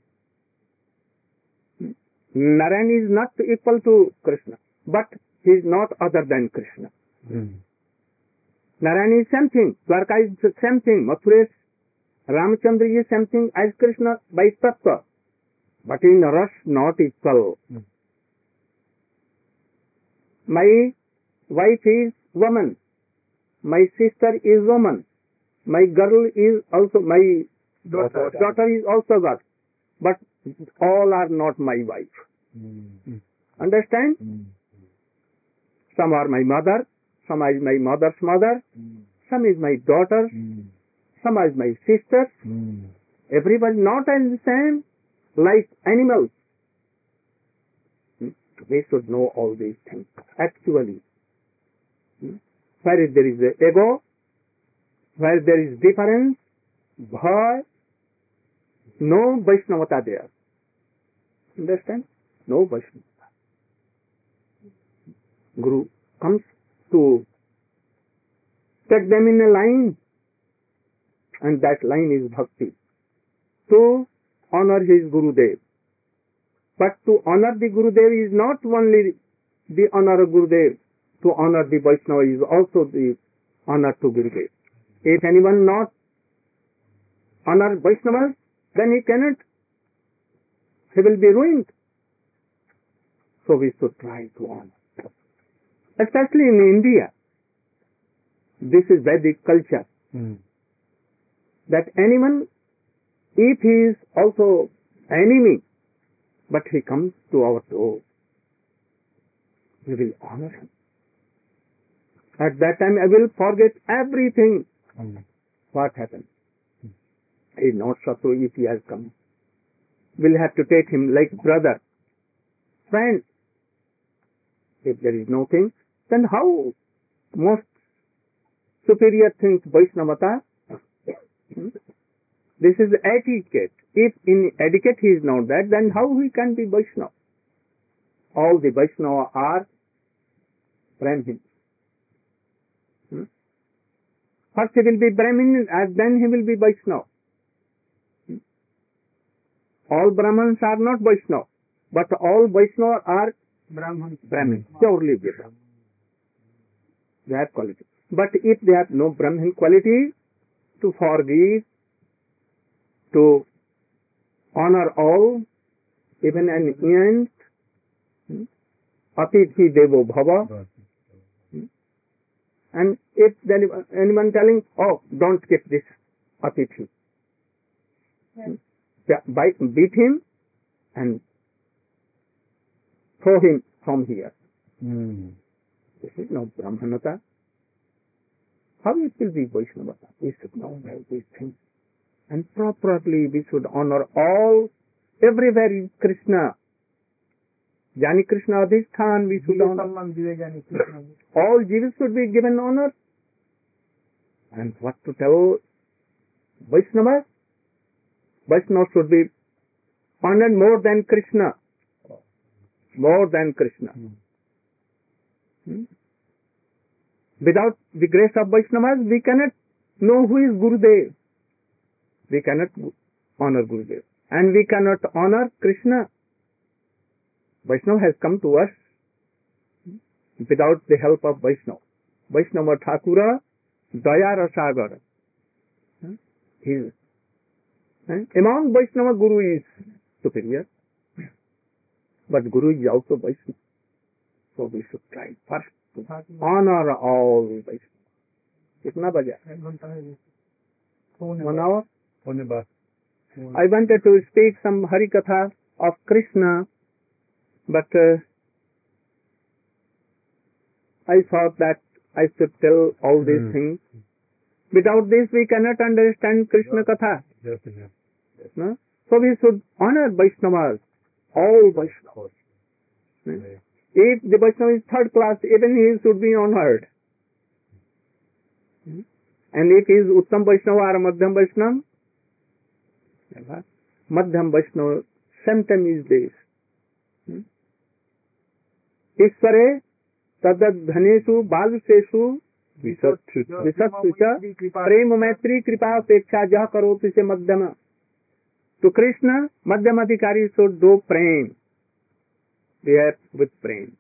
Speaker 1: Narayan is not equal to Krishna, but he is not other than Krishna.
Speaker 5: Mm.
Speaker 1: Narayan is same thing, Dwarka is the same thing, Mathura, Ramachandra is same thing as Krishna by tattva, but in Ras not equal.
Speaker 5: Mm.
Speaker 1: My wife is woman, my sister is woman, my girl is also, my daughter, daughter is also God, but all are not my wife.
Speaker 5: Mm.
Speaker 1: Understand?
Speaker 5: Mm.
Speaker 1: Some are my mother, some is my mother's mother,
Speaker 5: Mm.
Speaker 1: some is my daughter,
Speaker 5: Mm.
Speaker 1: some is my sister.
Speaker 5: Mm.
Speaker 1: Everybody not the same, like animals. We should know all these things. Actually, where there is a ego, where there is difference, bhai, no Vaishnavata there. Understand? No Vaishnavata. Guru comes to take them in a line, and that line is bhakti. To honor his Gurudev. But to honor the Gurudev is not only the honor of Gurudev. To honor the Vaishnava is also the honor to Gurudev. If anyone not honor Vaishnavas, then he cannot. He will be ruined. So we should try to honor. Especially in India. This is Vedic culture.
Speaker 5: Mm.
Speaker 1: That anyone, if he is also enemy, but he comes to our door, we will honor him. At that time I will forget everything.
Speaker 5: Mm.
Speaker 1: What happened? He is not Shatru if he has come. We'll have to take him like brother, friend. If there is no thing, then how most superior things Vaishnavata? This is etiquette. If in etiquette he is not that, then how he can be Vaishnava? All the Vaishnava are Brahmin. Hmm? First he will be Brahmin, and then he will be Vaishnava. Hmm? All Brahmins are not Vaishnava, but all Vaishnava are
Speaker 4: Brahman.
Speaker 1: Brahmin, purely Brahmin. They have quality. But if they have no Brahmin quality, to forgive, to honor all, even an ant, hmm, Atithi Devo Bhava. Hmm. And if then anyone telling, oh, don't keep this Atithi,
Speaker 3: Yes.
Speaker 1: yeah, bite, beat him and throw him from here.
Speaker 2: Mm.
Speaker 1: This is not Brahmanata. How it will be Vaishnavata? We should know all these things. And properly we should honor all, everywhere is Krishna. Jani Krishna Adhisthan, we should honor.
Speaker 4: सम्मान दिए जाने Krishna
Speaker 1: All jivas should be given honor. And what to tell Vaishnavas? Vaishnava should be honored more than Krishna. More than Krishna. Hmm? Without the grace of Vaishnavas, we cannot know who is Gurudev. We cannot honor Gurudev. And we cannot honor Krishna. Vaishnava has come to us without the help of Vaishnava. Vaishnava Thakura Daya Rasagara. Hmm? He is, eh? Among Vaishnava, Guru is superior. But Guru is also Vaishnava. So we should try first to honor all Vaishnava. Kitna baja?
Speaker 4: एक घंटा है
Speaker 1: One hour?
Speaker 2: होने बाद
Speaker 1: I wanted to speak some Harikatha of Krishna, but uh, I thought that I should tell all these
Speaker 2: Hmm.
Speaker 1: things. Without this, we cannot understand Krishna Katha.
Speaker 2: yes, yes.
Speaker 1: No? So we should honor Vaishnavas, all Vaishnavas. Hmm? If the Vaishnava is third class, even he should be honored. Hmm? And if he is Uttam Vaishnava or Madhyam Vaishnava, Madhyam Vaishnava, same time is this. Hmm? Ishvare तदद धनेषु बालुषेषु विसत्सु च प्रेम मैत्री कृपा अपेक्षा जह करोति से मध्यम. To Krishna, Madhyam Adhikari should do prem. They are with prem.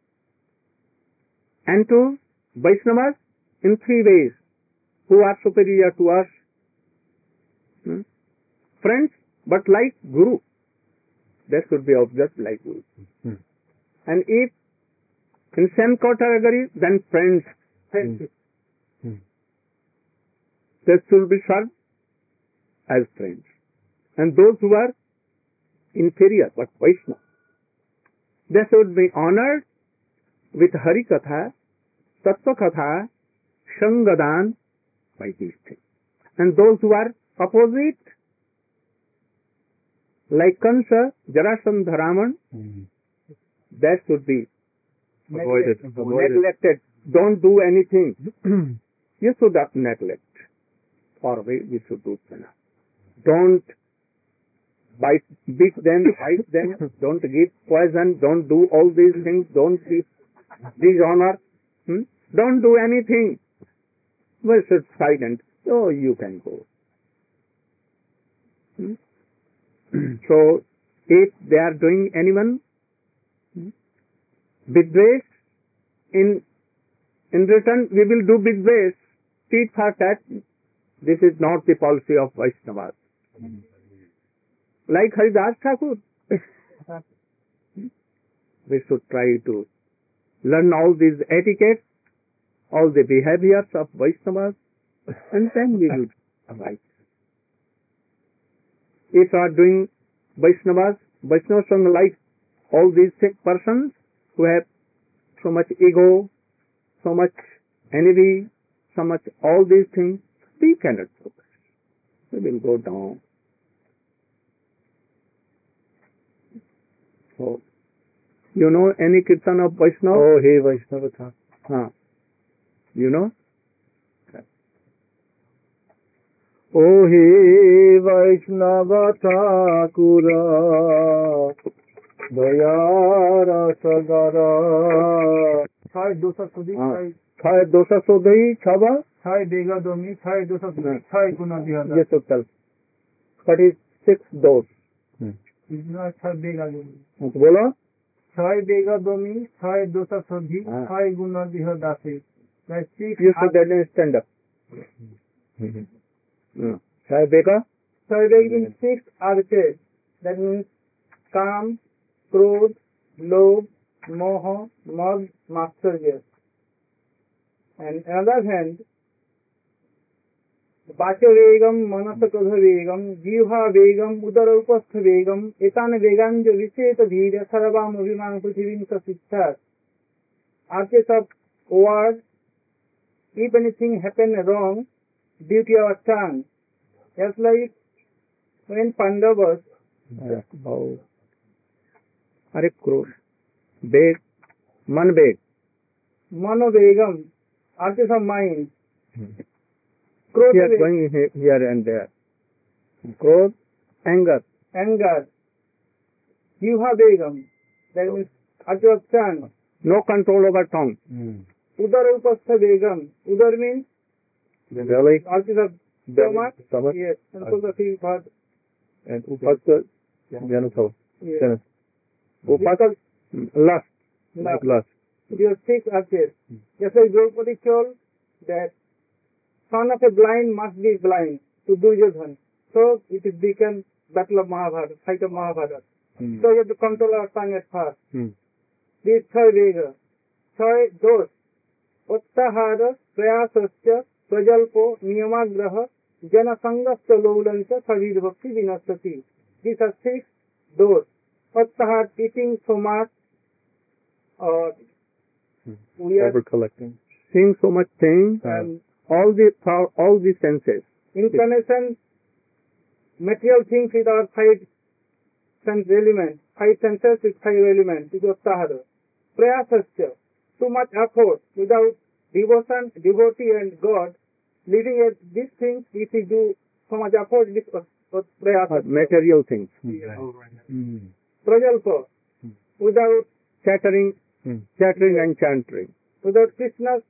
Speaker 1: And to Vaishnavas in three ways, who are superior to us. Hmm? Friends, but like Guru. They should be observed like Guru.
Speaker 2: Hmm.
Speaker 1: And if in same category, then friends. Friendship.
Speaker 2: Hmm.
Speaker 1: They should be served as friends. And those who are inferior, but Vaishnava, they should be honored with Harikatha, Tattvakatha, Shangadan, by these things. And those who are opposite, like Kansa, Jarasandha, Raman,
Speaker 2: Hmm.
Speaker 1: they should be
Speaker 2: Avoided. Avoided.
Speaker 1: neglected. Don't do anything. You should not neglect. Or we, we should do Jana. Don't bite, beat them, fight them. Don't give poison. Don't do all these things. Don't give dishonor. Hmm? Don't do anything. We should silent. Oh, you can go. Hmm? So, if they are doing anyone hmm, Vidvesh, in in return we will do Vidvesh, tit for tat. This is not the policy of Vaishnavas. Like Haridas Thakur. We should try to learn all these etiquettes, all the behaviors of Vaishnavas, and then we will right. If you are doing Vaishnavas, Vaishnava Sangha like all these six persons who have so much ego, so much envy, so much all these things, we cannot progress. We will go down. So, you know any kirtan of Vaishnava?
Speaker 2: Oh, hey Vaishnava Tha.
Speaker 1: Huh. You know?
Speaker 2: Oh, hey Vaishnava Thakura, Dayara Sagara.
Speaker 4: छाय दोसा सुधी छाय
Speaker 1: छाय दोसा सोधई छावा
Speaker 4: छाय देगा दोमी छाय दोसा सुधी छाय गुना दिया
Speaker 1: ये तो चल What is six doors?
Speaker 4: इतना छाय देगा दोमी
Speaker 1: बोलो
Speaker 4: छाय देगा दोमी छाय दोसा सुधी
Speaker 1: हाँ.
Speaker 4: छाय गुना दिया दासे मैं सीख
Speaker 1: You should then stand up. छाय बेगा
Speaker 4: छाय देगा means six arches. That means
Speaker 1: Kam, Krodh, Lobh, Moha, Mad, Matsarya. And another hand, Vacha Vegam, Manasa Krodha Vegam, Jivha Vegam, Udara Upastha Vegam, Etana Veganja Viseta Dhira, Sarvam Abhiman Prithivin Sasitthat. Arches of word, if anything happen wrong, due to our tongue, just like when Pandavas,
Speaker 2: Oh.
Speaker 1: Are Krodh, Veg, Man Veg, Manovegam, arches of mind, Krodh
Speaker 2: We are
Speaker 1: Veg,
Speaker 2: going he- here and there. Krodh, anger.
Speaker 1: anger, Jivha Vegam, that means arches of tongue, no control over tongue. Udara Upastha Vegam, Udar means
Speaker 2: Belly,
Speaker 1: arches of
Speaker 2: belly,
Speaker 1: stomach,
Speaker 2: stomach,
Speaker 1: yes, and so the feet part,
Speaker 2: and upastha, Janatha.
Speaker 1: yes.
Speaker 2: Janat.
Speaker 1: Upastha,
Speaker 2: Lust,
Speaker 1: lust.
Speaker 2: lust.
Speaker 1: Your six arches. Just like Draupadi told that son of a blind must be blind to Duryodhan. So it is become battle of Mahabharata, fight of Mahabharata.
Speaker 2: Hmm.
Speaker 1: So you have to control our tongue at first.
Speaker 2: Hmm.
Speaker 1: These Chai Vega. Chai Dos. Uttahara, Prayasasya, Prajalpo, Niyamagraha, Janasangasya Loulancha, Sarid Bhakti Vinasati. These are six doors. Uttahara, eating so much, or we are
Speaker 2: Over collecting.
Speaker 1: seeing so much things,
Speaker 2: Uh,
Speaker 1: and all the thou- all the senses. Incarnation, material things with our five sense elements, five senses with five elements, is Uttahara. Prayasasya, too much effort without devotion, devotee and God, living at these things, if we do so much effort, this was prayasasya.
Speaker 2: Material things.
Speaker 1: Hmm. Prajalpa, without chattering,
Speaker 2: Hmm.
Speaker 1: chattering and chanting, without Krishna's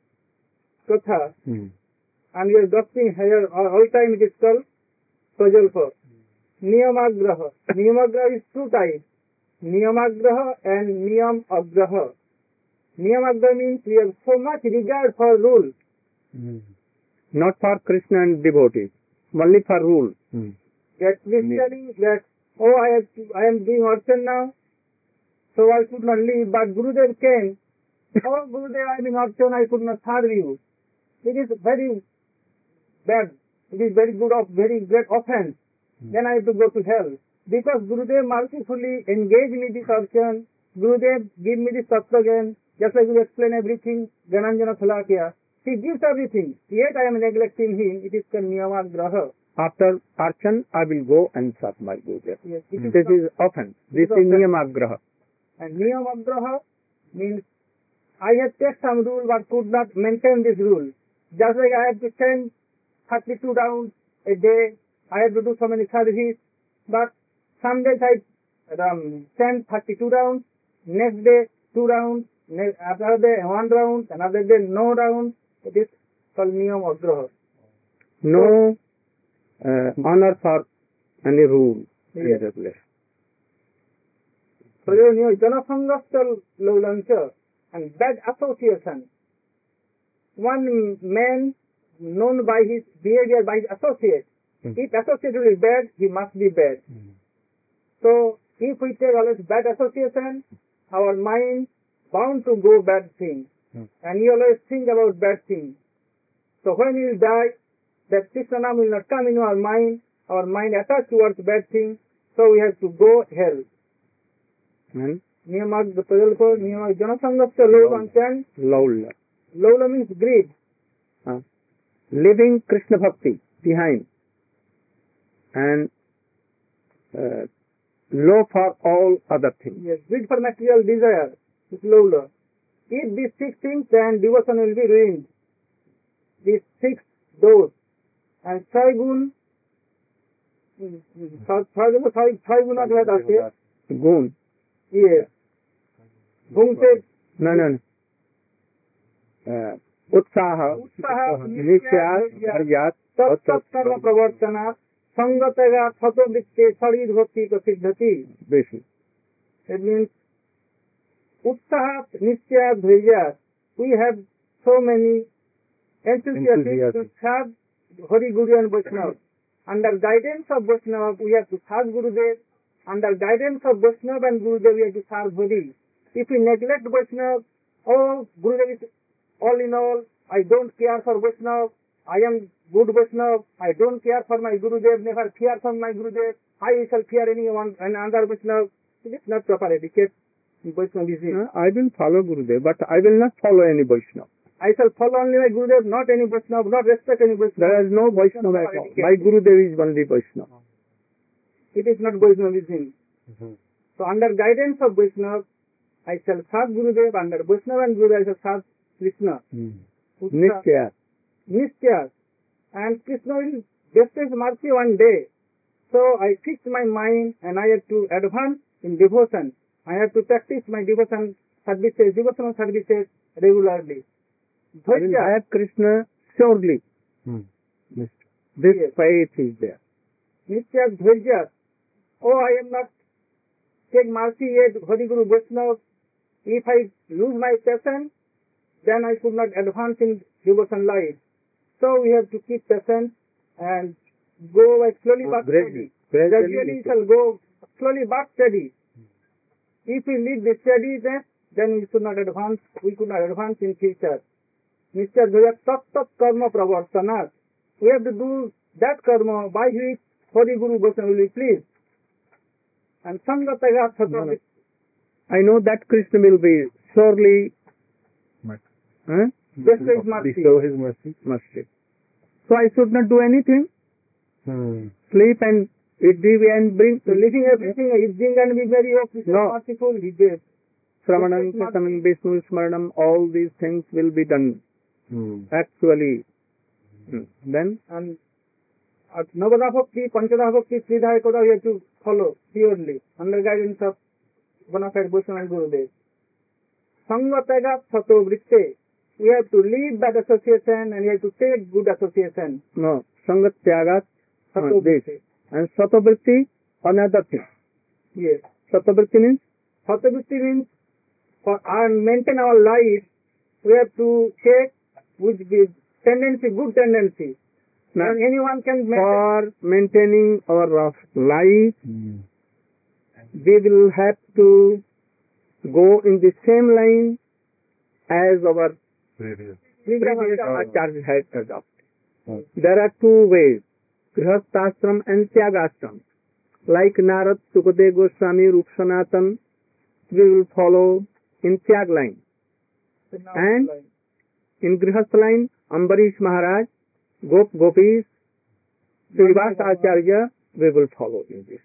Speaker 1: katha,
Speaker 2: Hmm.
Speaker 1: and we are dusting here all, all time, it is called Prajalpa. Niyamagraha. Niyamagraha is two types. Niyamagraha and Niyam Agraha. Niyamagraha means we have so much regard for rule.
Speaker 2: Hmm.
Speaker 1: Not for Krishna and devotees, only for rule.
Speaker 2: Hmm.
Speaker 1: That we
Speaker 2: Ni-
Speaker 1: telling that, oh, I, have to, I am doing archan now, so I could not leave, but Gurudev came. Oh, Gurudev, I am in archan, I could not serve you. It is very bad. It is very good of very great offense. Then I have to go to hell. Because Gurudev mercifully engaged me this archan, Gurudev give me this sattvagan, just like you explain everything, Gananjana Thalakya. He gives everything, yet I am neglecting him. It is called Niyamagraha. After archan, I will go and serve my Gurudev. Yes, it is
Speaker 2: This
Speaker 1: not-
Speaker 2: is offense. This is
Speaker 1: offense.
Speaker 2: Niyamagraha.
Speaker 1: And Niyamagraha means I have taken some rule but could not maintain this rule. Just like I have to send thirty-two rounds a day, I have to do so many services, but some days I um, send thirty-two rounds, next day two rounds, next, another day one round, another day no round. It is called Niyamagraha. No uh, honor for any rule, any
Speaker 2: Yes.
Speaker 1: regulation. Prayonya Janasangasya Laulancha, and bad association. One man known by his behavior by his associate.
Speaker 2: Hmm.
Speaker 1: If associated is bad, he must be bad. So if we take always bad association, our mind bound to go bad things.
Speaker 2: Hmm.
Speaker 1: And you always think about bad things. So when you will die, that Krishna Nam will not come in our mind, our mind attached towards bad things, so we have to go hell. And Niyamag the Prajalpa, Niyamag Janasangasya Lolancan,
Speaker 2: Laula.
Speaker 1: Lola means greed. Uh, leaving Krishna Bhakti behind. And uh, low for all other things. Yes, greed for material desire is Lola. If these six things, then devotion will be ruined. These six doors. And Saigun, Saigun are Gun. Yes. Gun says, no, no, no. Uh, Utsaha, Nishya, Dharyat, Tat Tat Sarva Pravartana, Sangatega, Sato Dikte, Sarid Bhakti Prasiddhati. Basically. It means, Utsaha, Nishya, Dharyat. We have so many enthusiasts to serve Hari Guru and Vaishnava. Under guidance of Vaishnava, we have to serve Gurudev, under guidance of Vaishnava and Gurudev, we have to serve Body. If we neglect Vaishnava, oh, Gurudev is all in all, I don't care for Vaishnava, I am good Vaishnava, I don't care for my Gurudev, never fear from my Gurudev, I shall fear anyone and another Vaishnava. It is not proper etiquette. Vaishnavism. I will follow Gurudev, but I will not follow any Vaishnava. I shall follow only my Gurudev, not any Vaishnava, not respect any Vaishnava. There is no Vaishnava at all. My Gurudev is only Vaishnava. It is not Vaishnavism. Mm-hmm. So under guidance of Vaishnava, I shall serve Gurudev, under Vaishnava and Gurudev I shall serve Krishna. Mm. Nishya. Nishya. And Krishna will bestow his mercy one day. So I fixed my mind and I have to advance in devotion. I have to practice my devotion services, devotional services regularly. I will have Krishna surely. Hmm. This yes. Faith is there. Nitya Dhvirya. Oh, I am not take mercy yet, Holy Guru Vaishnava. If I lose my patience, then I should not advance in devotion life. So we have to keep patience and go like slowly oh, but steady. Gradually, gradually shall go slowly but steady. If we leave the steady, then, then we should not advance, we could not advance in future. Mister Dhaya tat tat karma pravartanat. We have to do that karma by which Holy Guru Vaishnava will be pleased. And Sangataga Sattva. I know that Krishna will be surely huh? bestow his mercy. Bestow his mercy. mercy. So I should not do anything. Hmm. Sleep and eat and bring, so leaving everything, eating and be very no. merciful, he gave. Sravanam, Satanam, Vishnu, Smaranam, all these things will be done. Hmm. Actually. Hmm. Then, and at Navada Bhakti, Panchada Bhakti, Sridhaya Koda, we have to follow purely, under guidance of bona fide Vaishnava and Gurudev. Sangataga Sato Vritte. We have to leave bad association and we have to take good association. No. Sangat Tyagat Sato Vritte. And Satovritti, another thing. Yes. Satovritti means? Satovritti means for our maintain our life, we have to take which gives tendency, good tendency. Now, and anyone can maintain. For maintaining our life, mm. we will have to go in the same line as our previous Acharya had adopted. Mm. There are two ways. Grihasthashram and Tyagashram. Like Narad, Sukadeva Goswami, Rup Sanatan, we will follow in Tyag line. And in Grihastha line, Ambarish Maharaj, Gop Gopis, Srivasa Acharya, we will follow in this.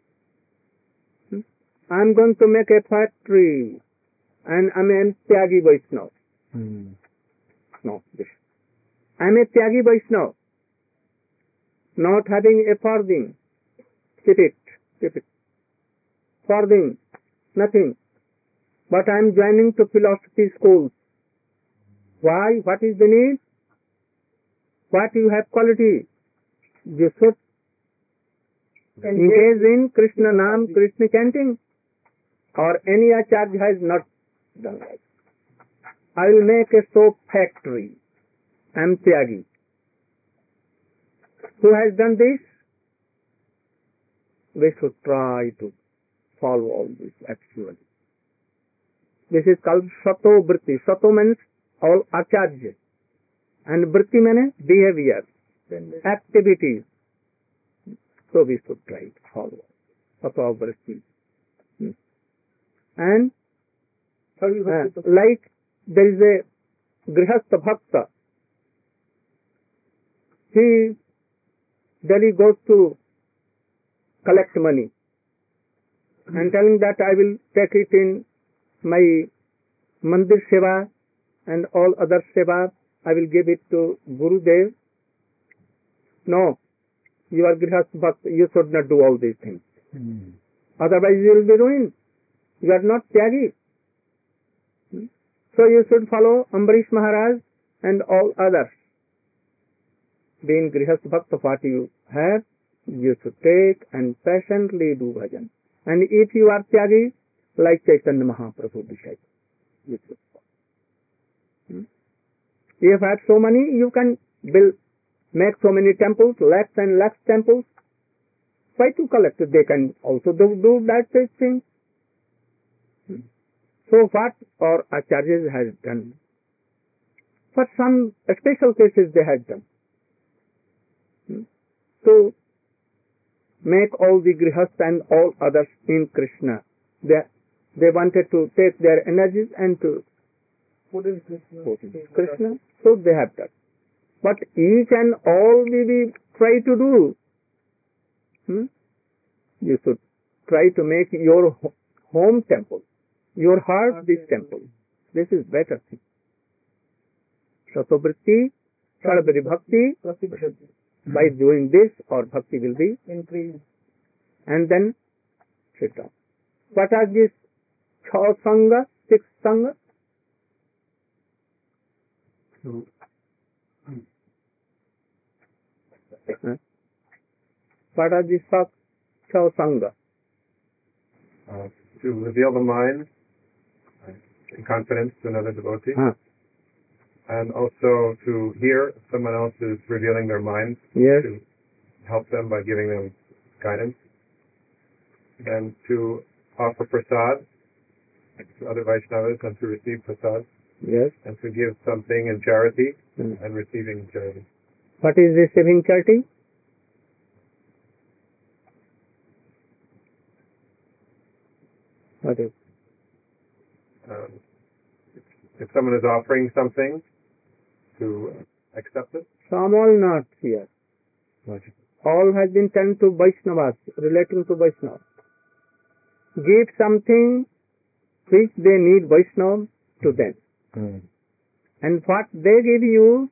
Speaker 1: Hmm? I am going to make a factory and I am a Tyagi Vaishnava. Hmm. No, this. I am a Tyagi Vaishnava. Not having a farthing. Keep it. Keep it. Farthing. Nothing. But I am joining to philosophy schools. Why? What is the need? What you have quality? You should engage in Krishna Nam, Krishna chanting. Or any acharya has not done that. I will make a soap factory. I am Tyagi. Who has done this? We should try to follow all this actually. This is called Sato Vritti. Sato means all acharya. And Vritti means behavior, activities. So we should try to follow Sato Vritti. Hmm. And uh, like there is a Grihastha Bhakta. He then he goes to collect money and telling that I will take it in my mandir seva and all other seva, I will give it to Gurudev. No, you are Grihastha Bhakta, you should not do all these things. Mm. Otherwise you will be ruined. You are not Tyagi. So you should follow Ambarish Maharaj and all others. Being Grihastha Bhakta, what you have, you should take and patiently do bhajan. And if you are Tyagi, like Chaitanya Mahaprabhu disciple, you should follow. Hmm? If you have so many, you can build, make so many temples, lakhs and lakhs temples. Why to collect? They can also do, do that such thing. So what our acharyas has done? For some special cases they had done. To make all the grihastha and all others in Krishna. They, they wanted to take their energies and to put in Krishna. Put in Krishna. So they have done. But each and all we will try to do. Hmm? You should try to make your home temple, your heart this temple. This is better thing. Satovritti, Sadabhari Bhakti. By doing this, our bhakti will be increased. And then sit down. What are these chha sanga, six sanga? Huh? What are these chha sanga?
Speaker 5: Uh, to reveal the mind in confidence to another devotee.
Speaker 1: Huh.
Speaker 5: And also to hear if someone else is revealing their mind,
Speaker 1: yes.
Speaker 5: to help them by giving them guidance. And to offer prasad to other Vaishnavas and to receive prasad.
Speaker 1: Yes.
Speaker 5: And to give something in charity
Speaker 1: mm.
Speaker 5: and receiving charity.
Speaker 1: What is receiving charity? What is?
Speaker 5: Um, if someone is offering something, to accept it?
Speaker 1: Some all not here. All has been turned to Vaishnavas, relating to Vaishnavas. Give something which they need Vaishnava to them.
Speaker 2: Mm.
Speaker 1: And what they give you,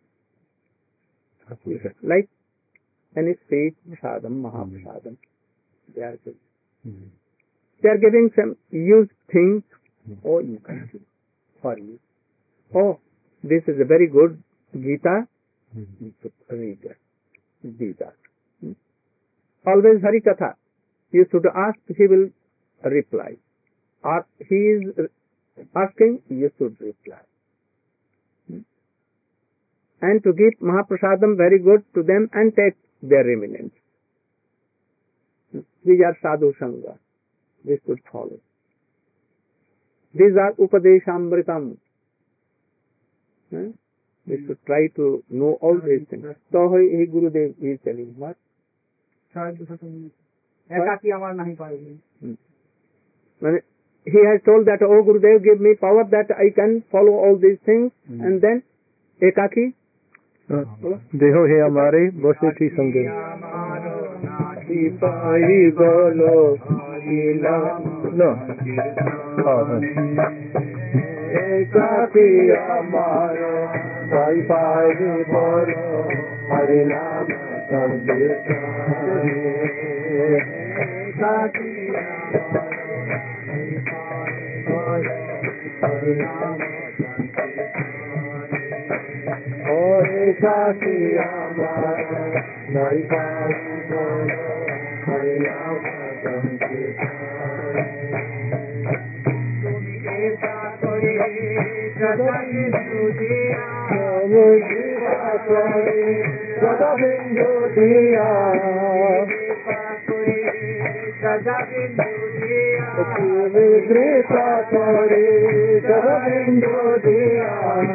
Speaker 1: like any sweet prasadam, mahaprasadam, they are giving.
Speaker 2: Mm.
Speaker 1: They are giving some used things. Oh, you can see for you. Oh, this is a very good Gita.
Speaker 2: Mm-hmm.
Speaker 1: You should read that. Gita. Hmm? Always Hari Katha. You should ask, he will reply. Or he is asking, you should reply. Hmm? And to give Mahaprasadam very good to them and take their remnants. These are sadhu sangha. This should follow. These are upadeshamritam. Hmm? We should try to know all these things. So he Gurudev is telling what? Hmm. When he has told that, oh Gurudev, give me power that I can follow all these things, mm. and then ekaki.
Speaker 2: Deho he amare boseti sange. No. Oh,
Speaker 1: ekaki amaro vai pai bolo harinam sankirtane ekaki amaro harinam sankirtane o ekaki amaro vai pai bolo harinam sankirtane Sada bindu diya, Sada bindu diya, Sada bindu diya, Krishna kori, Sada bindu diya,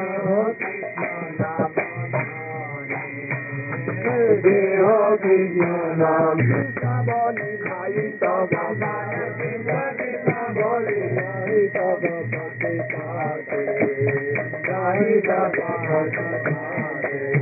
Speaker 1: Deho Krishna nam, Krishna boli bhai Sada bhai, Krishna boli bhai Sada bhai. Jai Baba Jai